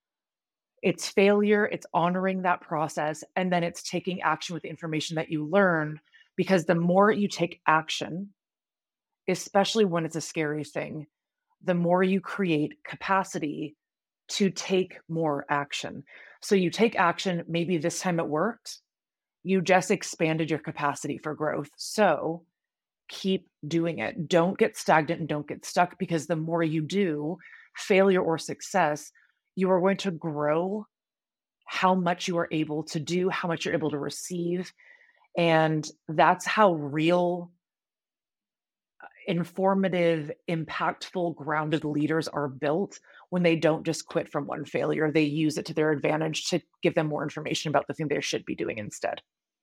it's failure, it's honoring that process, and then it's taking action with the information that you learned. Because the more you take action especially when it's a scary thing, the more you create capacity to take more action. So you take action, maybe this time it worked. You just expanded your capacity for growth. So keep doing it. Don't get stagnant and don't get stuck, because the more you do, failure or success, you are going to grow how much you are able to do, how much you're able to receive. And that's how real, informative, impactful, grounded leaders are built, when they don't just quit from one failure. They use it to their advantage to give them more information about the thing they should be doing instead.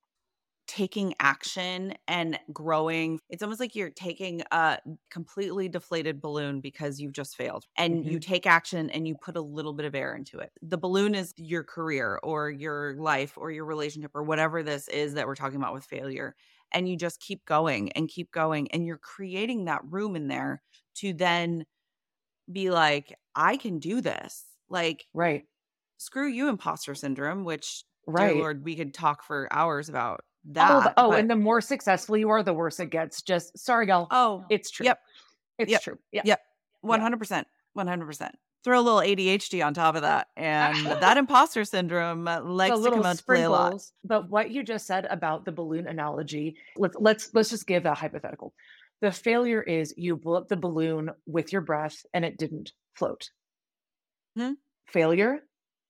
Taking action and growing. It's almost like you're taking a completely deflated balloon because you've just failed, and Mm-hmm. you take action and you put a little bit of air into it. The balloon is your career or your life or your relationship or whatever this is that we're talking about with failure. And you just keep going and keep going. And you're creating that room in there to then be like, I can do this. Like, Right. Screw you, imposter syndrome, which, Right. dear Lord, we could talk for hours about Oh, that. the- oh but- and the more successful you are, the worse it gets. Just sorry, y'all. Oh, It's true. Yep. It's Yep. true. Yeah. Yep. one hundred percent. one hundred percent. Throw a little A D H D on top of that. And that imposter syndrome uh, likes The to come out to play a lot. sprinkles. But what you just said about the balloon analogy, let's let's let's just give that hypothetical. The failure is you blew up the balloon with your breath and it didn't float. Hmm. Failure.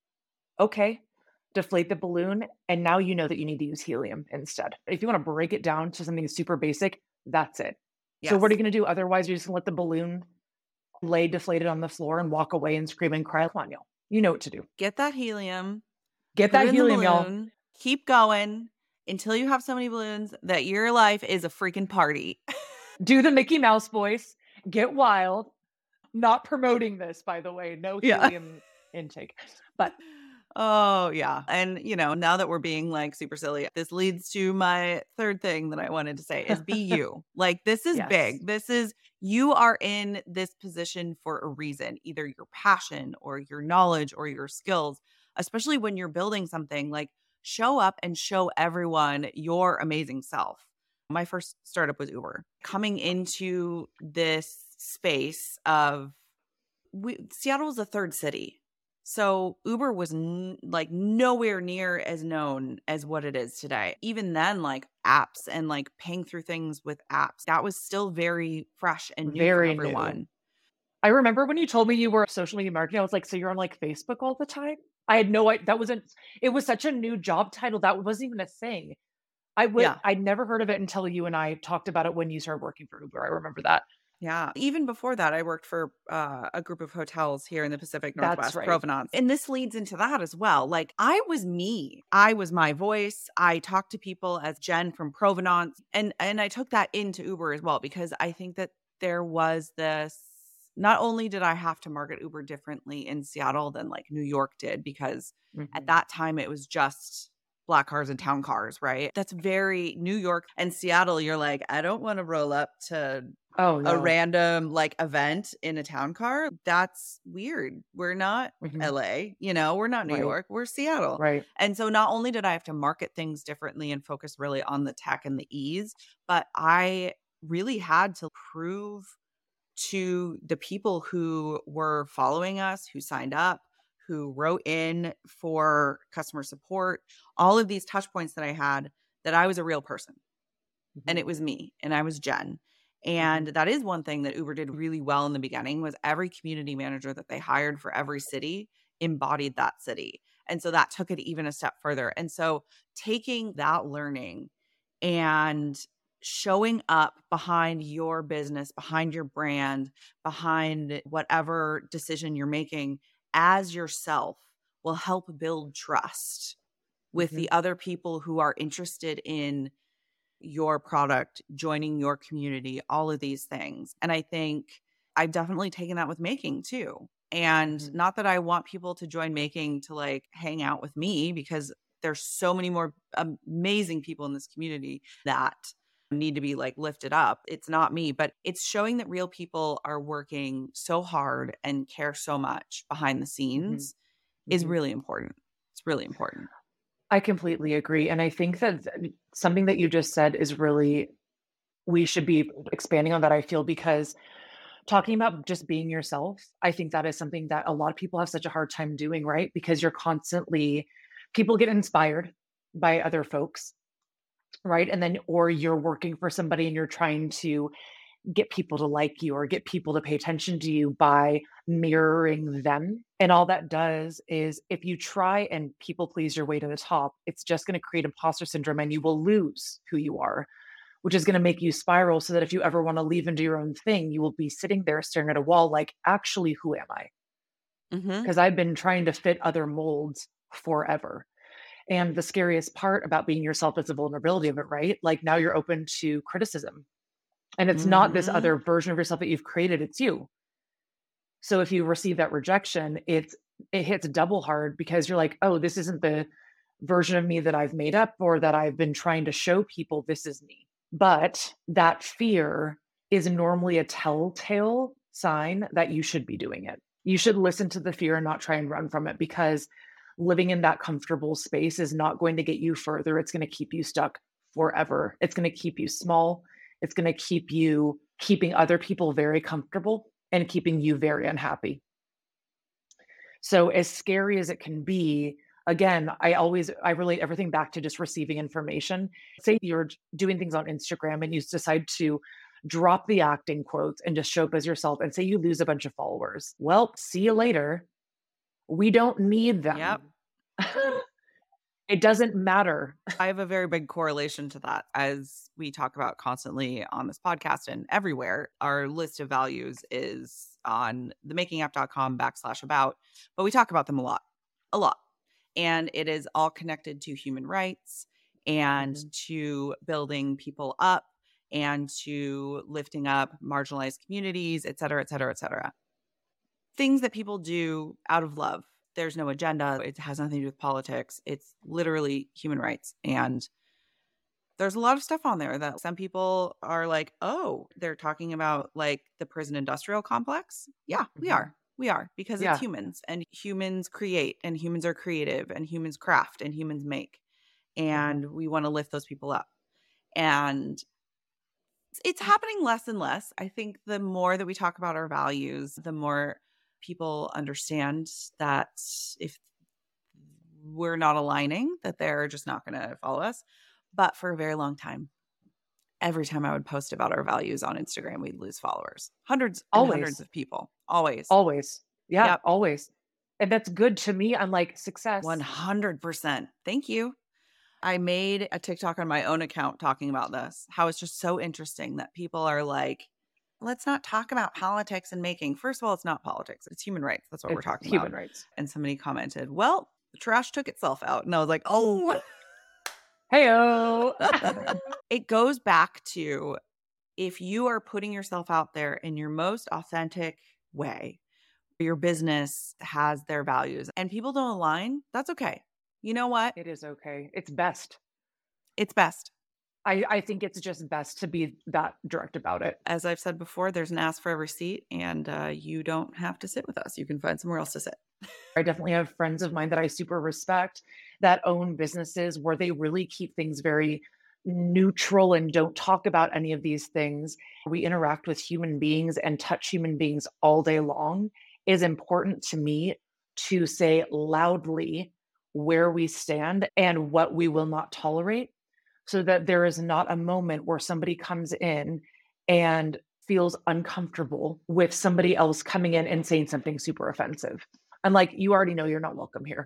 Okay. Deflate the balloon, and now you know that you need to use helium instead. If you want to break it down to something super basic, that's it. So what are you Yes. going to do? Otherwise, you're just going to let the balloon lay deflated on the floor and walk away and scream and cry. Come on, y'all. You know what to do. Get that helium. Get Put it that in the helium, y'all. balloon. Keep going until you have so many balloons that your life is a freaking party. Do the Mickey Mouse voice. Get wild. Not promoting this, by the way. No Yeah. helium intake. But Oh, yeah. And, you know, now that we're being like super silly, this leads to my third thing that I wanted to say is be you. Like, this is Yes. big. This is, you are in this position for a reason, either your passion or your knowledge or your skills, especially when you're building something. Like, show up and show everyone your amazing self. My first startup was Uber. Coming into this space of, we, Seattle was a third city. So Uber was n- like nowhere near as known as what it is today. Even then, like apps and like paying through things with apps, that was still very fresh and new Very for new. everyone. I remember when you told me you were social media marketing, I was like, so you're on like Facebook all the time? I had no idea. That wasn't, it was such a new job title. That wasn't even a thing. I would, Yeah. I'd never heard of it until you and I talked about it when you started working for Uber. I remember that. Yeah. Even before that, I worked for uh, a group of hotels here in the Pacific Northwest, That's right. Provenance. And this leads into that as well. Like, I was me. I was my voice. I talked to people as Jen from Provenance. And, and I took that into Uber as well, because I think that there was this, not only did I have to market Uber differently in Seattle than like New York did, because Mhm. at that time it was just black cars and town cars, right? That's very New York and Seattle. You're like, I don't want to roll up to Oh, no. a random like event in a town car. That's weird. We're not Mhm. L A, you know, we're not New Right. York, we're Seattle. Right. And so not only did I have to market things differently and focus really on the tech and the ease, but I really had to prove to the people who were following us, who signed up, who wrote in for customer support, all of these touch points that I had, that I was a real person. Mhm. And it was me, and I was Jen. And that is one thing that Uber did really well in the beginning, was every community manager that they hired for every city embodied that city. And so that took it even a step further. And so taking that learning and showing up behind your business, behind your brand, behind whatever decision you're making as yourself will help build trust with Mhm. the other people who are interested in your product, joining your community, all of these things. And I think I've definitely taken that with Making too. And Mhm. not that I want people to join Making to like hang out with me, because there's so many more amazing people in this community that need to be like lifted up. It's not me, but it's showing that real people are working so hard and care so much behind the scenes is Mhm. really important. It's really important. I completely agree. And I think that th- something that you just said is really we should be expanding on that, I feel, because talking about just being yourself, I think that is something that a lot of people have such a hard time doing, right? Because you're constantly, people get inspired by other folks, right? And then, or you're working for somebody and you're trying to get people to like you or get people to pay attention to you by mirroring them. And all that does is if you try and people please your way to the top, it's just going to create imposter syndrome and you will lose who you are, which is going to make you spiral so that if you ever want to leave into your own thing, you will be sitting there staring at a wall like, actually, who am I? Mm-hmm. Because I've been trying to fit other molds forever. And the scariest part about being yourself is the vulnerability of it, right? Like now you're open to criticism. And it's not this Mhm. other version of yourself that you've created, it's you. So if you receive that rejection, it's it hits double hard because you're like, oh, this isn't the version of me that I've made up or that I've been trying to show people this is me. But that fear is normally a telltale sign that you should be doing it. You should listen to the fear and not try and run from it, because living in that comfortable space is not going to get you further. It's going to keep you stuck forever. It's going to keep you small. It's going to keep you keeping other people very comfortable and keeping you very unhappy. So as scary as it can be, again, I always, I relate everything back to just receiving information. Say you're doing things on Instagram and you decide to drop the acting quotes and just show up as yourself, and say you lose a bunch of followers. Well, see you later. We don't need them. Yep. It doesn't matter. I have a very big correlation to that. As we talk about constantly on this podcast and everywhere, our list of values is on the making app dot com backslash about, but we talk about them a lot, a lot. And it is all connected to human rights and mm-hmm. to building people up and to lifting up marginalized communities, et cetera, et cetera, et cetera. Things that people do out of love. There's no agenda. It has nothing to do with politics. It's literally human rights. And there's a lot of stuff on there that some people are like, oh, they're talking about like the prison industrial complex. Yeah, we mm-hmm. are. We are, because yeah. it's humans, and humans create, and humans are creative, and humans craft, and humans make. And mm-hmm. we want to lift those people up. And it's happening less and less. I think the more that we talk about our values, the more people understand that if we're not aligning, that they're just not going to follow us. But for a very long time, every time I would post about our values on Instagram, we'd lose followers. Hundreds and always. hundreds of people. Always. Always. Yeah, yep. always. And that's good to me. I'm like, success. one hundred percent. Thank you. I made a TikTok on my own account talking about this, how it's just so interesting that people are like, let's not talk about politics and making. First of all, it's not politics. It's human rights. That's what it's we're talking human about. Human rights. And somebody commented, well, the trash took itself out. And I was like, oh. Hey-o. It goes back to, if you are putting yourself out there in your most authentic way, your business has their values and people don't align, that's okay. You know what? It is okay. It's best. It's best. I, I think it's just best to be that direct about it. As I've said before, there's an ass for every seat, and uh, you don't have to sit with us. You can find somewhere else to sit. I definitely have friends of mine that I super respect that own businesses where they really keep things very neutral and don't talk about any of these things. We interact with human beings and touch human beings all day long. It is important to me to say loudly where we stand and what we will not tolerate, so that there is not a moment where somebody comes in and feels uncomfortable with somebody else coming in and saying something super offensive. I'm like, you already know you're not welcome here.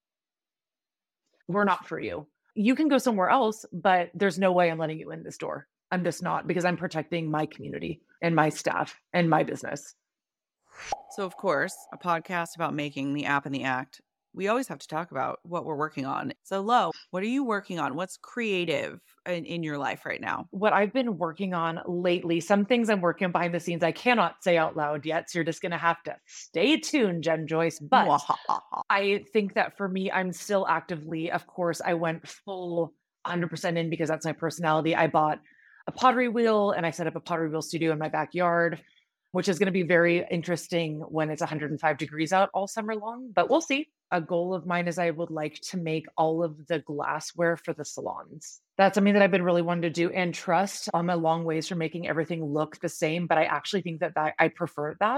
We're not for you. You can go somewhere else, but there's no way I'm letting you in this door. I'm just not, because I'm protecting my community and my staff and my business. So, of course, a podcast about making the app and the act, we always have to talk about what we're working on. So, Lo, what are you working on? What's creative in, in your life right now? What I've been working on lately, some things I'm working behind the scenes I cannot say out loud yet. So you're just going to have to stay tuned, Jen Joyce. But I think that for me, I'm still actively, of course, I went full one hundred percent in because that's my personality. I bought a pottery wheel and I set up a pottery wheel studio in my backyard. which is going to be very interesting when it's one hundred five degrees out all summer long, but we'll see. A goal of mine is I would like to make all of the glassware for the salons. That's something that I've been really wanting to do, and trust, I'm a long ways from making everything look the same, but I actually think that, that I prefer that.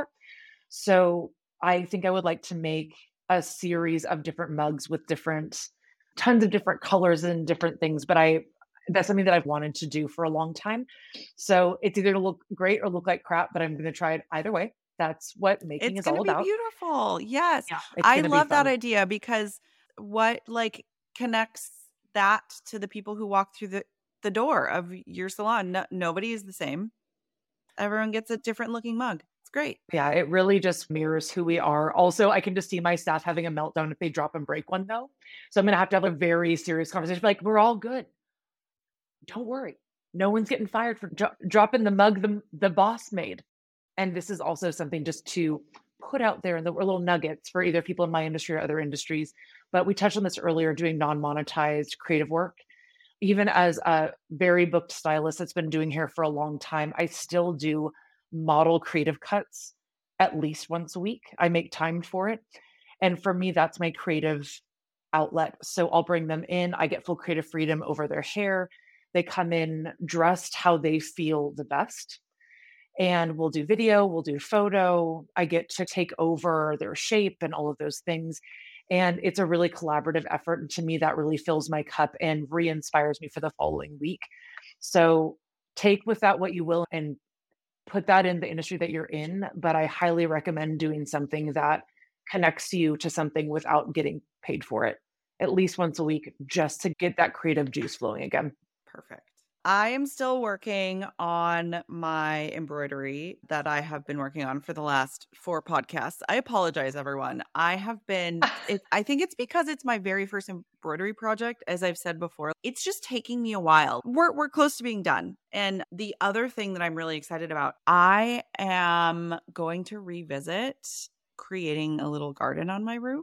So I think I would like to make a series of different mugs with different, tons of different colors and different things, but I, that's something that I've wanted to do for a long time. So it's either to look great or look like crap, but I'm going to try it either way. That's what making It's is going all to be about. beautiful. Yes. Yeah, it's I going to be love that fun. idea, because what like connects that to the people who walk through the, the door of your salon? No, nobody is the same. Everyone gets a different looking mug. It's great. Yeah, it really just mirrors who we are. Also, I can just see my staff having a meltdown if they drop and break one, though. So I'm going to have to have a very serious conversation. Like, we're all good. Don't worry. No one's getting fired for dro- dropping the mug the, the boss made. And this is also something just to put out there in the little nuggets for either people in my industry or other industries. But we touched on this earlier, doing non-monetized creative work. Even as a very booked stylist that's been doing hair for a long time, I still do model creative cuts at least once a week. I make time for it. And for me, that's my creative outlet. So I'll bring them in. I get full creative freedom over their hair. They come in dressed how they feel the best. And we'll do video, we'll do photo. I get to take over their shape and all of those things. And it's a really collaborative effort. And to me, that really fills my cup and re-inspires me for the following week. So take with that what you will and put that in the industry that you're in. But I highly recommend doing something that connects you to something without getting paid for it, at least once a week, just to get that creative juice flowing again. Perfect. I am still working on my embroidery that I have been working on for the last four podcasts. I apologize, everyone. I have been, it, I think it's because it's my very first embroidery project. As I've said before, it's just taking me a while. We're, we're close to being done. And the other thing that I'm really excited about, I am going to revisit creating a little garden on my roof.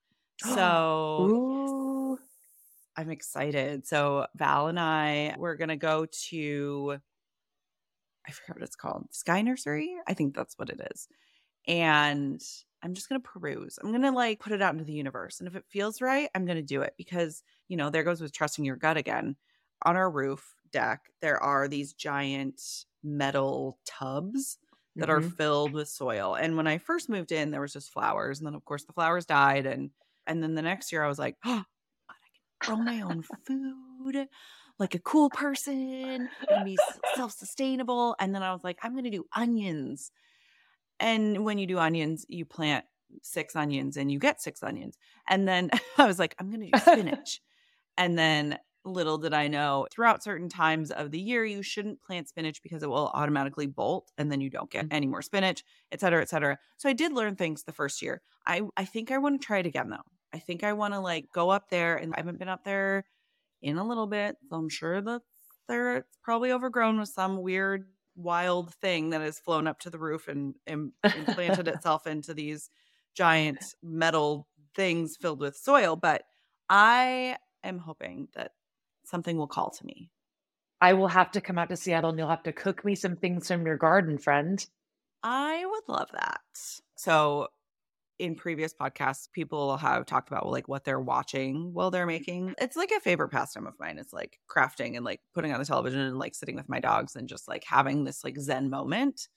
So Ooh. I'm excited. So Val and I, we're going to go to, I forget what it's called, Sky Nursery. I think that's what it is. And I'm just going to peruse. I'm going to like put it out into the universe. And if it feels right, I'm going to do it, because, you know, there goes with trusting your gut again. On our roof deck, there are these giant metal tubs that Mm-hmm. are filled with soil. And when I first moved in, there was just flowers. And then of course the flowers died. And, and then the next year I was like, oh, grow my own food like a cool person and be self-sustainable. And then I was like, I'm going to do onions. And when you do onions, you plant six onions and you get six onions. And then I was like, I'm going to do spinach. And then little did I know, throughout certain times of the year, you shouldn't plant spinach because it will automatically bolt and then you don't get any more spinach, et cetera, et cetera. So I did learn things the first year. I, I think I want to try it again though. I think I want to like go up there, and I haven't been up there in a little bit. So I'm sure that there it's probably overgrown with some weird, wild thing that has flown up to the roof and, and implanted itself into these giant metal things filled with soil. But I am hoping that something will call to me. I will have to come out to Seattle and you'll have to cook me some things from your garden, friend. I would love that. So in previous podcasts, people have talked about like what they're watching while they're making. It's like a favorite pastime of mine. It's like crafting and like putting on the television and like sitting with my dogs and just like having this like Zen moment.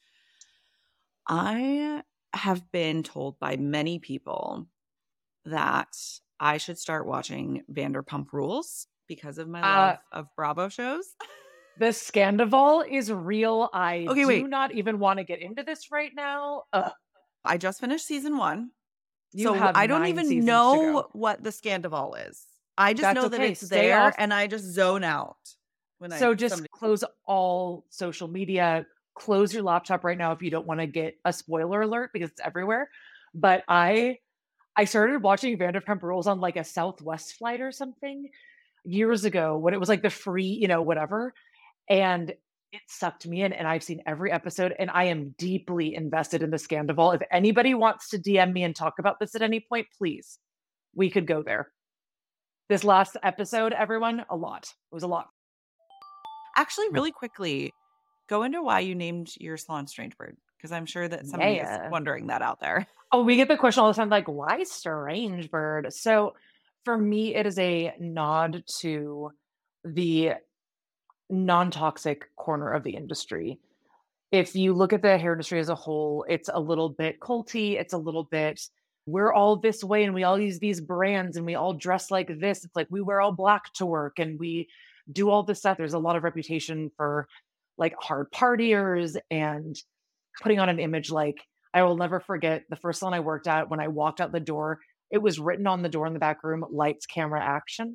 I have been told by many people that I should start watching Vanderpump Rules because of my love uh, of Bravo shows. The Scandival is real. I okay, do wait. not even want to get into this right now. Ugh. I just finished season one. You so have I don't even know what the Scandival is. I just That's know okay. that it's Stay there off. and I just zone out. When so I, just somebody- close all social media. Close your laptop right now if you don't want to get a spoiler alert because it's everywhere. But I I started watching Vanderpump Rules on like a Southwest flight or something years ago when it was like the free, you know, whatever. And it sucked me in, and I've seen every episode, and I am deeply invested in the Scandival. If anybody wants to D M me and talk about this at any point, please, we could go there. This last episode, everyone, a lot. It was a lot. Actually, really quickly, go into why you named your salon Strange Bird. Because I'm sure that somebody is Yeah. wondering that out there. Oh, we get the question all the time, like, why Strange Bird? So for me, it is a nod to the non-toxic corner of the industry. If you look at the hair industry as a whole, it's a little bit culty. It's a little bit, we're all this way and we all use these brands and we all dress like this. It's like we wear all black to work and we do all this stuff. There's a lot of reputation for like hard partiers and putting on an image. Like, I will never forget the first salon I worked at. When I walked out the door, it was written on the door in the back room, lights, camera, action.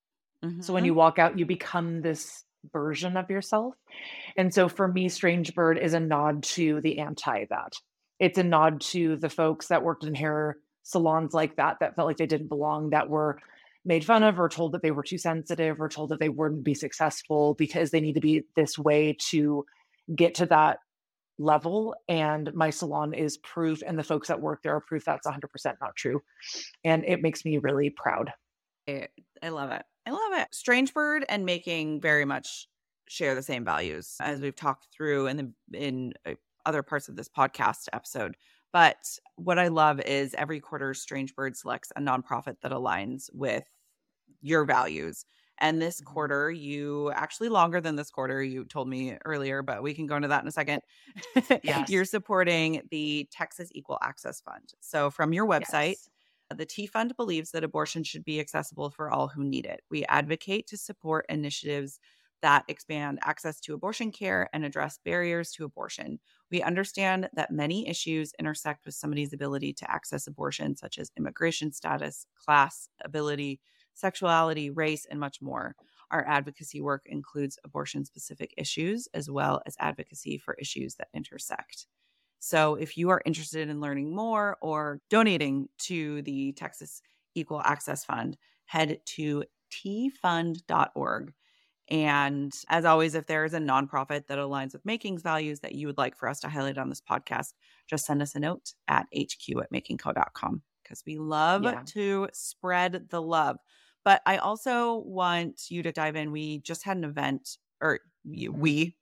So when Mm-hmm. you walk out, you become this version of yourself. And so for me, Strange Bird is a nod to the anti that. It's a nod to the folks that worked in hair salons like that, that felt like they didn't belong, that were made fun of or told that they were too sensitive or told that they wouldn't be successful because they need to be this way to get to that level. And my salon is proof, and the folks that work there are proof that's one hundred percent not true. And it makes me really proud. I, I love it. I love it. Strange Bird and Making very much share the same values as we've talked through in the in uh, other parts of this podcast episode. But what I love is every quarter Strange Bird selects a nonprofit that aligns with your values. And this quarter, you actually longer than this quarter, you told me earlier, but we can go into that in a second. Yes. You're supporting the Texas Equal Access Fund. So from your website, Yes. the T Fund believes that abortion should be accessible for all who need it. We advocate to support initiatives that expand access to abortion care and address barriers to abortion. We understand that many issues intersect with somebody's ability to access abortion, such as immigration status, class, ability, sexuality, race, and much more. Our advocacy work includes abortion-specific issues as well as advocacy for issues that intersect. So if you are interested in learning more or donating to the Texas Equal Access Fund, head to t fund dot org. And as always, if there is a nonprofit that aligns with Making's values that you would like for us to highlight on this podcast, just send us a note at h q at making co dot com because we love Yeah. to spread the love. But I also want you to dive in. We just had an event, or you, we.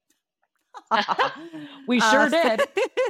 We sure Uh, did.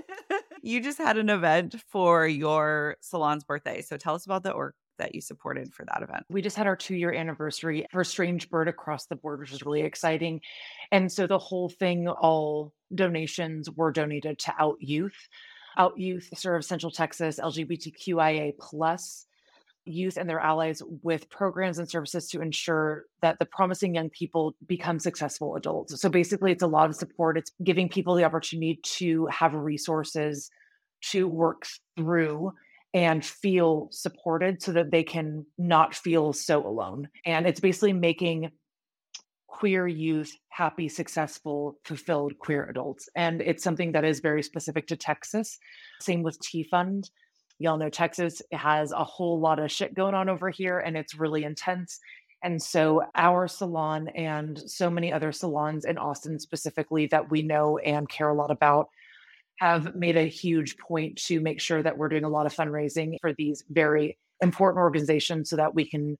You just had an event for your salon's birthday. So tell us about the org that you supported for that event. We just had our two year anniversary for Strange Bird across the board, which was really exciting. And so the whole thing, all donations were donated to Out Youth. Out Youth serves Central Texas L G B T Q I A plus youth and their allies with programs and services to ensure that the promising young people become successful adults. So basically, it's a lot of support. It's giving people the opportunity to have resources to work through and feel supported so that they can not feel so alone. And it's basically making queer youth happy, successful, fulfilled queer adults. And it's something that is very specific to Texas. Same with T Fund. Y'all know Texas has a whole lot of shit going on over here, and it's really intense. And so our salon and so many other salons in Austin specifically that we know and care a lot about have made a huge point to make sure that we're doing a lot of fundraising for these very important organizations so that we can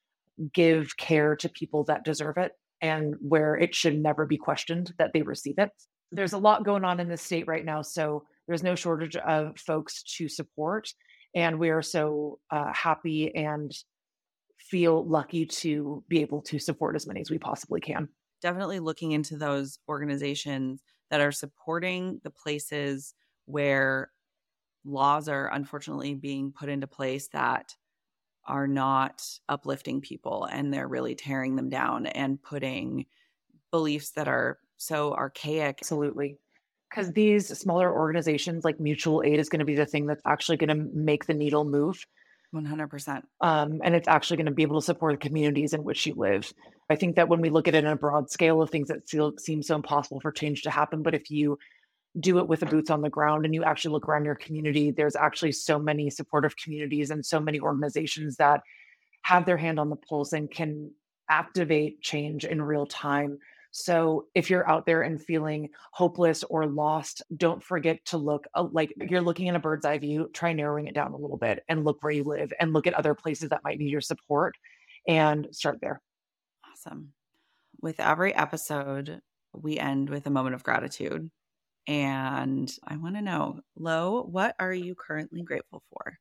give care to people that deserve it and where it should never be questioned that they receive it. There's a lot going on in the state right now, so there's no shortage of folks to support. And we are so uh, happy and feel lucky to be able to support as many as we possibly can. Definitely looking into those organizations that are supporting the places where laws are unfortunately being put into place that are not uplifting people, and they're really tearing them down and putting beliefs that are so archaic. Absolutely. Because these smaller organizations like mutual aid is going to be the thing that's actually going to make the needle move. one hundred percent. Um, and it's actually going to be able to support the communities in which you live. I think that when we look at it in a broad scale of things that still seem so impossible for change to happen, but if you do it with the boots on the ground and you actually look around your community, there's actually so many supportive communities and so many organizations that have their hand on the pulse and can activate change in real time. So if you're out there and feeling hopeless or lost, don't forget to look uh, like you're looking in a bird's eye view, try narrowing it down a little bit and look where you live and look at other places that might need your support and start there. Awesome. With every episode, we end with a moment of gratitude. And I want to know, Lo, what are you currently grateful for?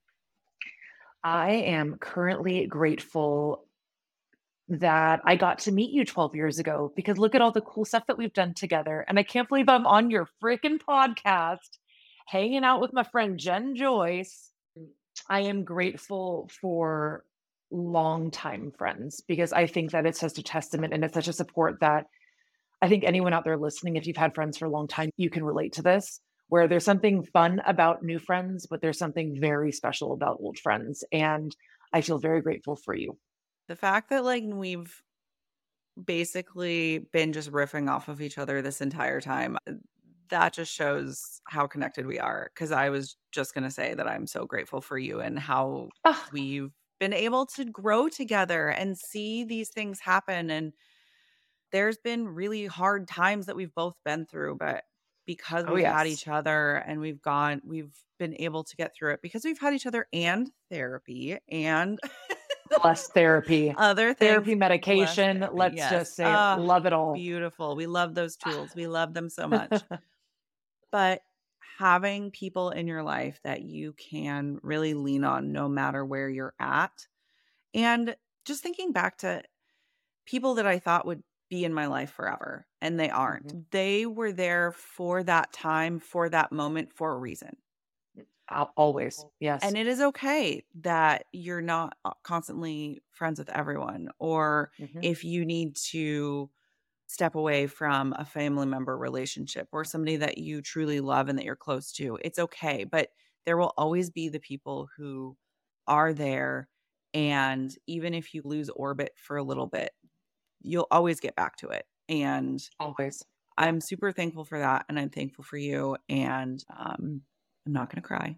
I am currently grateful that I got to meet you twelve years ago, because look at all the cool stuff that we've done together. And I can't believe I'm on your freaking podcast, hanging out with my friend Jen Joyce. I am grateful for longtime friends, because I think that it's such a testament and it's such a support that I think anyone out there listening, if you've had friends for a long time, you can relate to this, where there's something fun about new friends, but there's something very special about old friends. And I feel very grateful for you. The fact that like we've basically been just riffing off of each other this entire time, that just shows how connected we are. Because I was just going to say that I'm so grateful for you and how Ah, we've been able to grow together and see these things happen. And there's been really hard times that we've both been through, but because oh, we've had yes. each other and we've gone, we've been able to get through it because we've had each other and therapy and Plus therapy, other things. therapy, medication. Therapy, Let's yes. just say, Ah, love it all. Beautiful. We love those tools. We love them so much. But having people in your life that you can really lean on no matter where you're at. And just thinking back to people that I thought would be in my life forever, and they aren't. Mm-hmm. They were there for that time, for that moment, for a reason. Always. Yes. And it is okay that you're not constantly friends with everyone, or mm-hmm. if you need to step away from a family member relationship or somebody that you truly love and that you're close to, it's okay. But there will always be the people who are there. And even if you lose orbit for a little bit, you'll always get back to it. And always. I'm super thankful for that. And I'm thankful for you. And um, I'm not going to cry.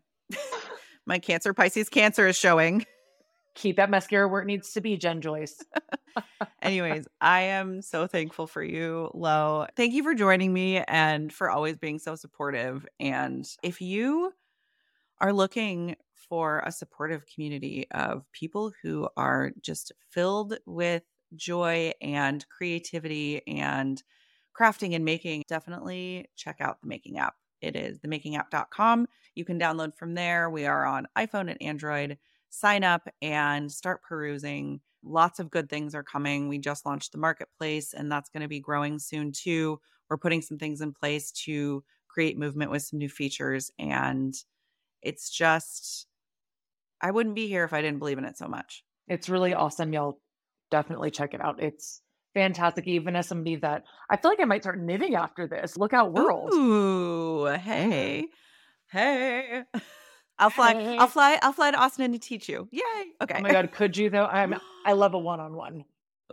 My Cancer Pisces Cancer is showing. Keep that mascara where it needs to be, Jen Joyce. Anyways, I am so thankful for you, Lo. Thank you for joining me and for always being so supportive. And if you are looking for a supportive community of people who are just filled with joy and creativity and crafting and making, definitely check out the Making app. It is the making app dot com. You can download from there. We are on iPhone and Android. Sign up and start perusing. Lots of good things are coming. We just launched the marketplace, and that's going to be growing soon too. We're putting some things in place to create movement with some new features. And it's just, I wouldn't be here if I didn't believe in it so much. It's really awesome. Y'all definitely check it out. It's fantastic. Even as somebody that I feel like I might start knitting after this. Look out, world. Ooh, hey, hey. I'll fly. Hey. I'll fly. I'll fly to Austin to teach you. Yay! Okay. Oh my God, could you though? I'm. I love a one-on-one.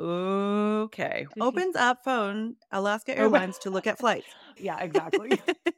Okay. Opens up phone Alaska Airlines to look at flights. Yeah, exactly.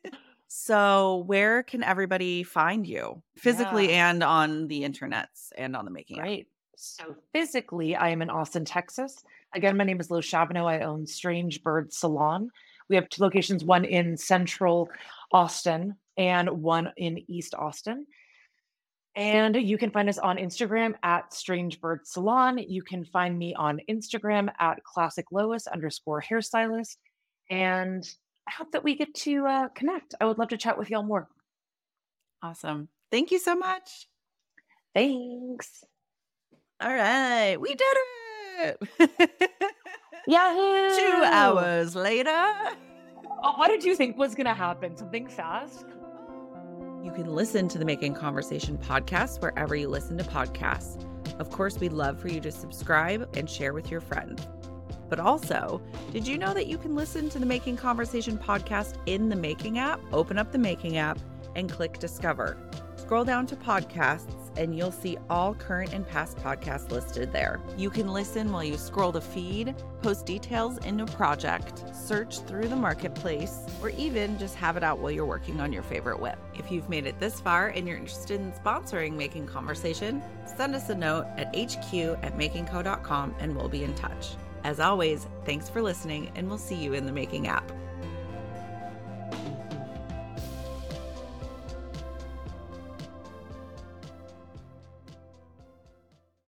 So, where can everybody find you physically Yeah. and on the internets and on the Making app? Great. So physically, I am in Austin, Texas. Again, my name is Lo Chabonneau. I own Strange Bird Salon. We have two locations, one in Central Austin and one in East Austin. And you can find us on Instagram at Strange Bird Salon. You can find me on Instagram at Classic Lois underscore hairstylist. And I hope that we get to uh, connect. I would love to chat with y'all more. Awesome. Thank you so much. Thanks. All right. We did it. Yahoo! Two hours later. Oh, what did you think was going to happen? Something fast? You can listen to the Making Conversation podcast wherever you listen to podcasts. Of course, we'd love for you to subscribe and share with your friends. But also, did you know that you can listen to the Making Conversation podcast in the Making app? Open up the Making app and click Discover. Scroll down to podcasts and you'll see all current and past podcasts listed there. You can listen while you scroll the feed, post details into a project, search through the marketplace, or even just have it out while you're working on your favorite whip. If you've made it this far and you're interested in sponsoring Making Conversation, send us a note at h q at making co dot com and we'll be in touch. As always, thanks for listening, and we'll see you in the Making app.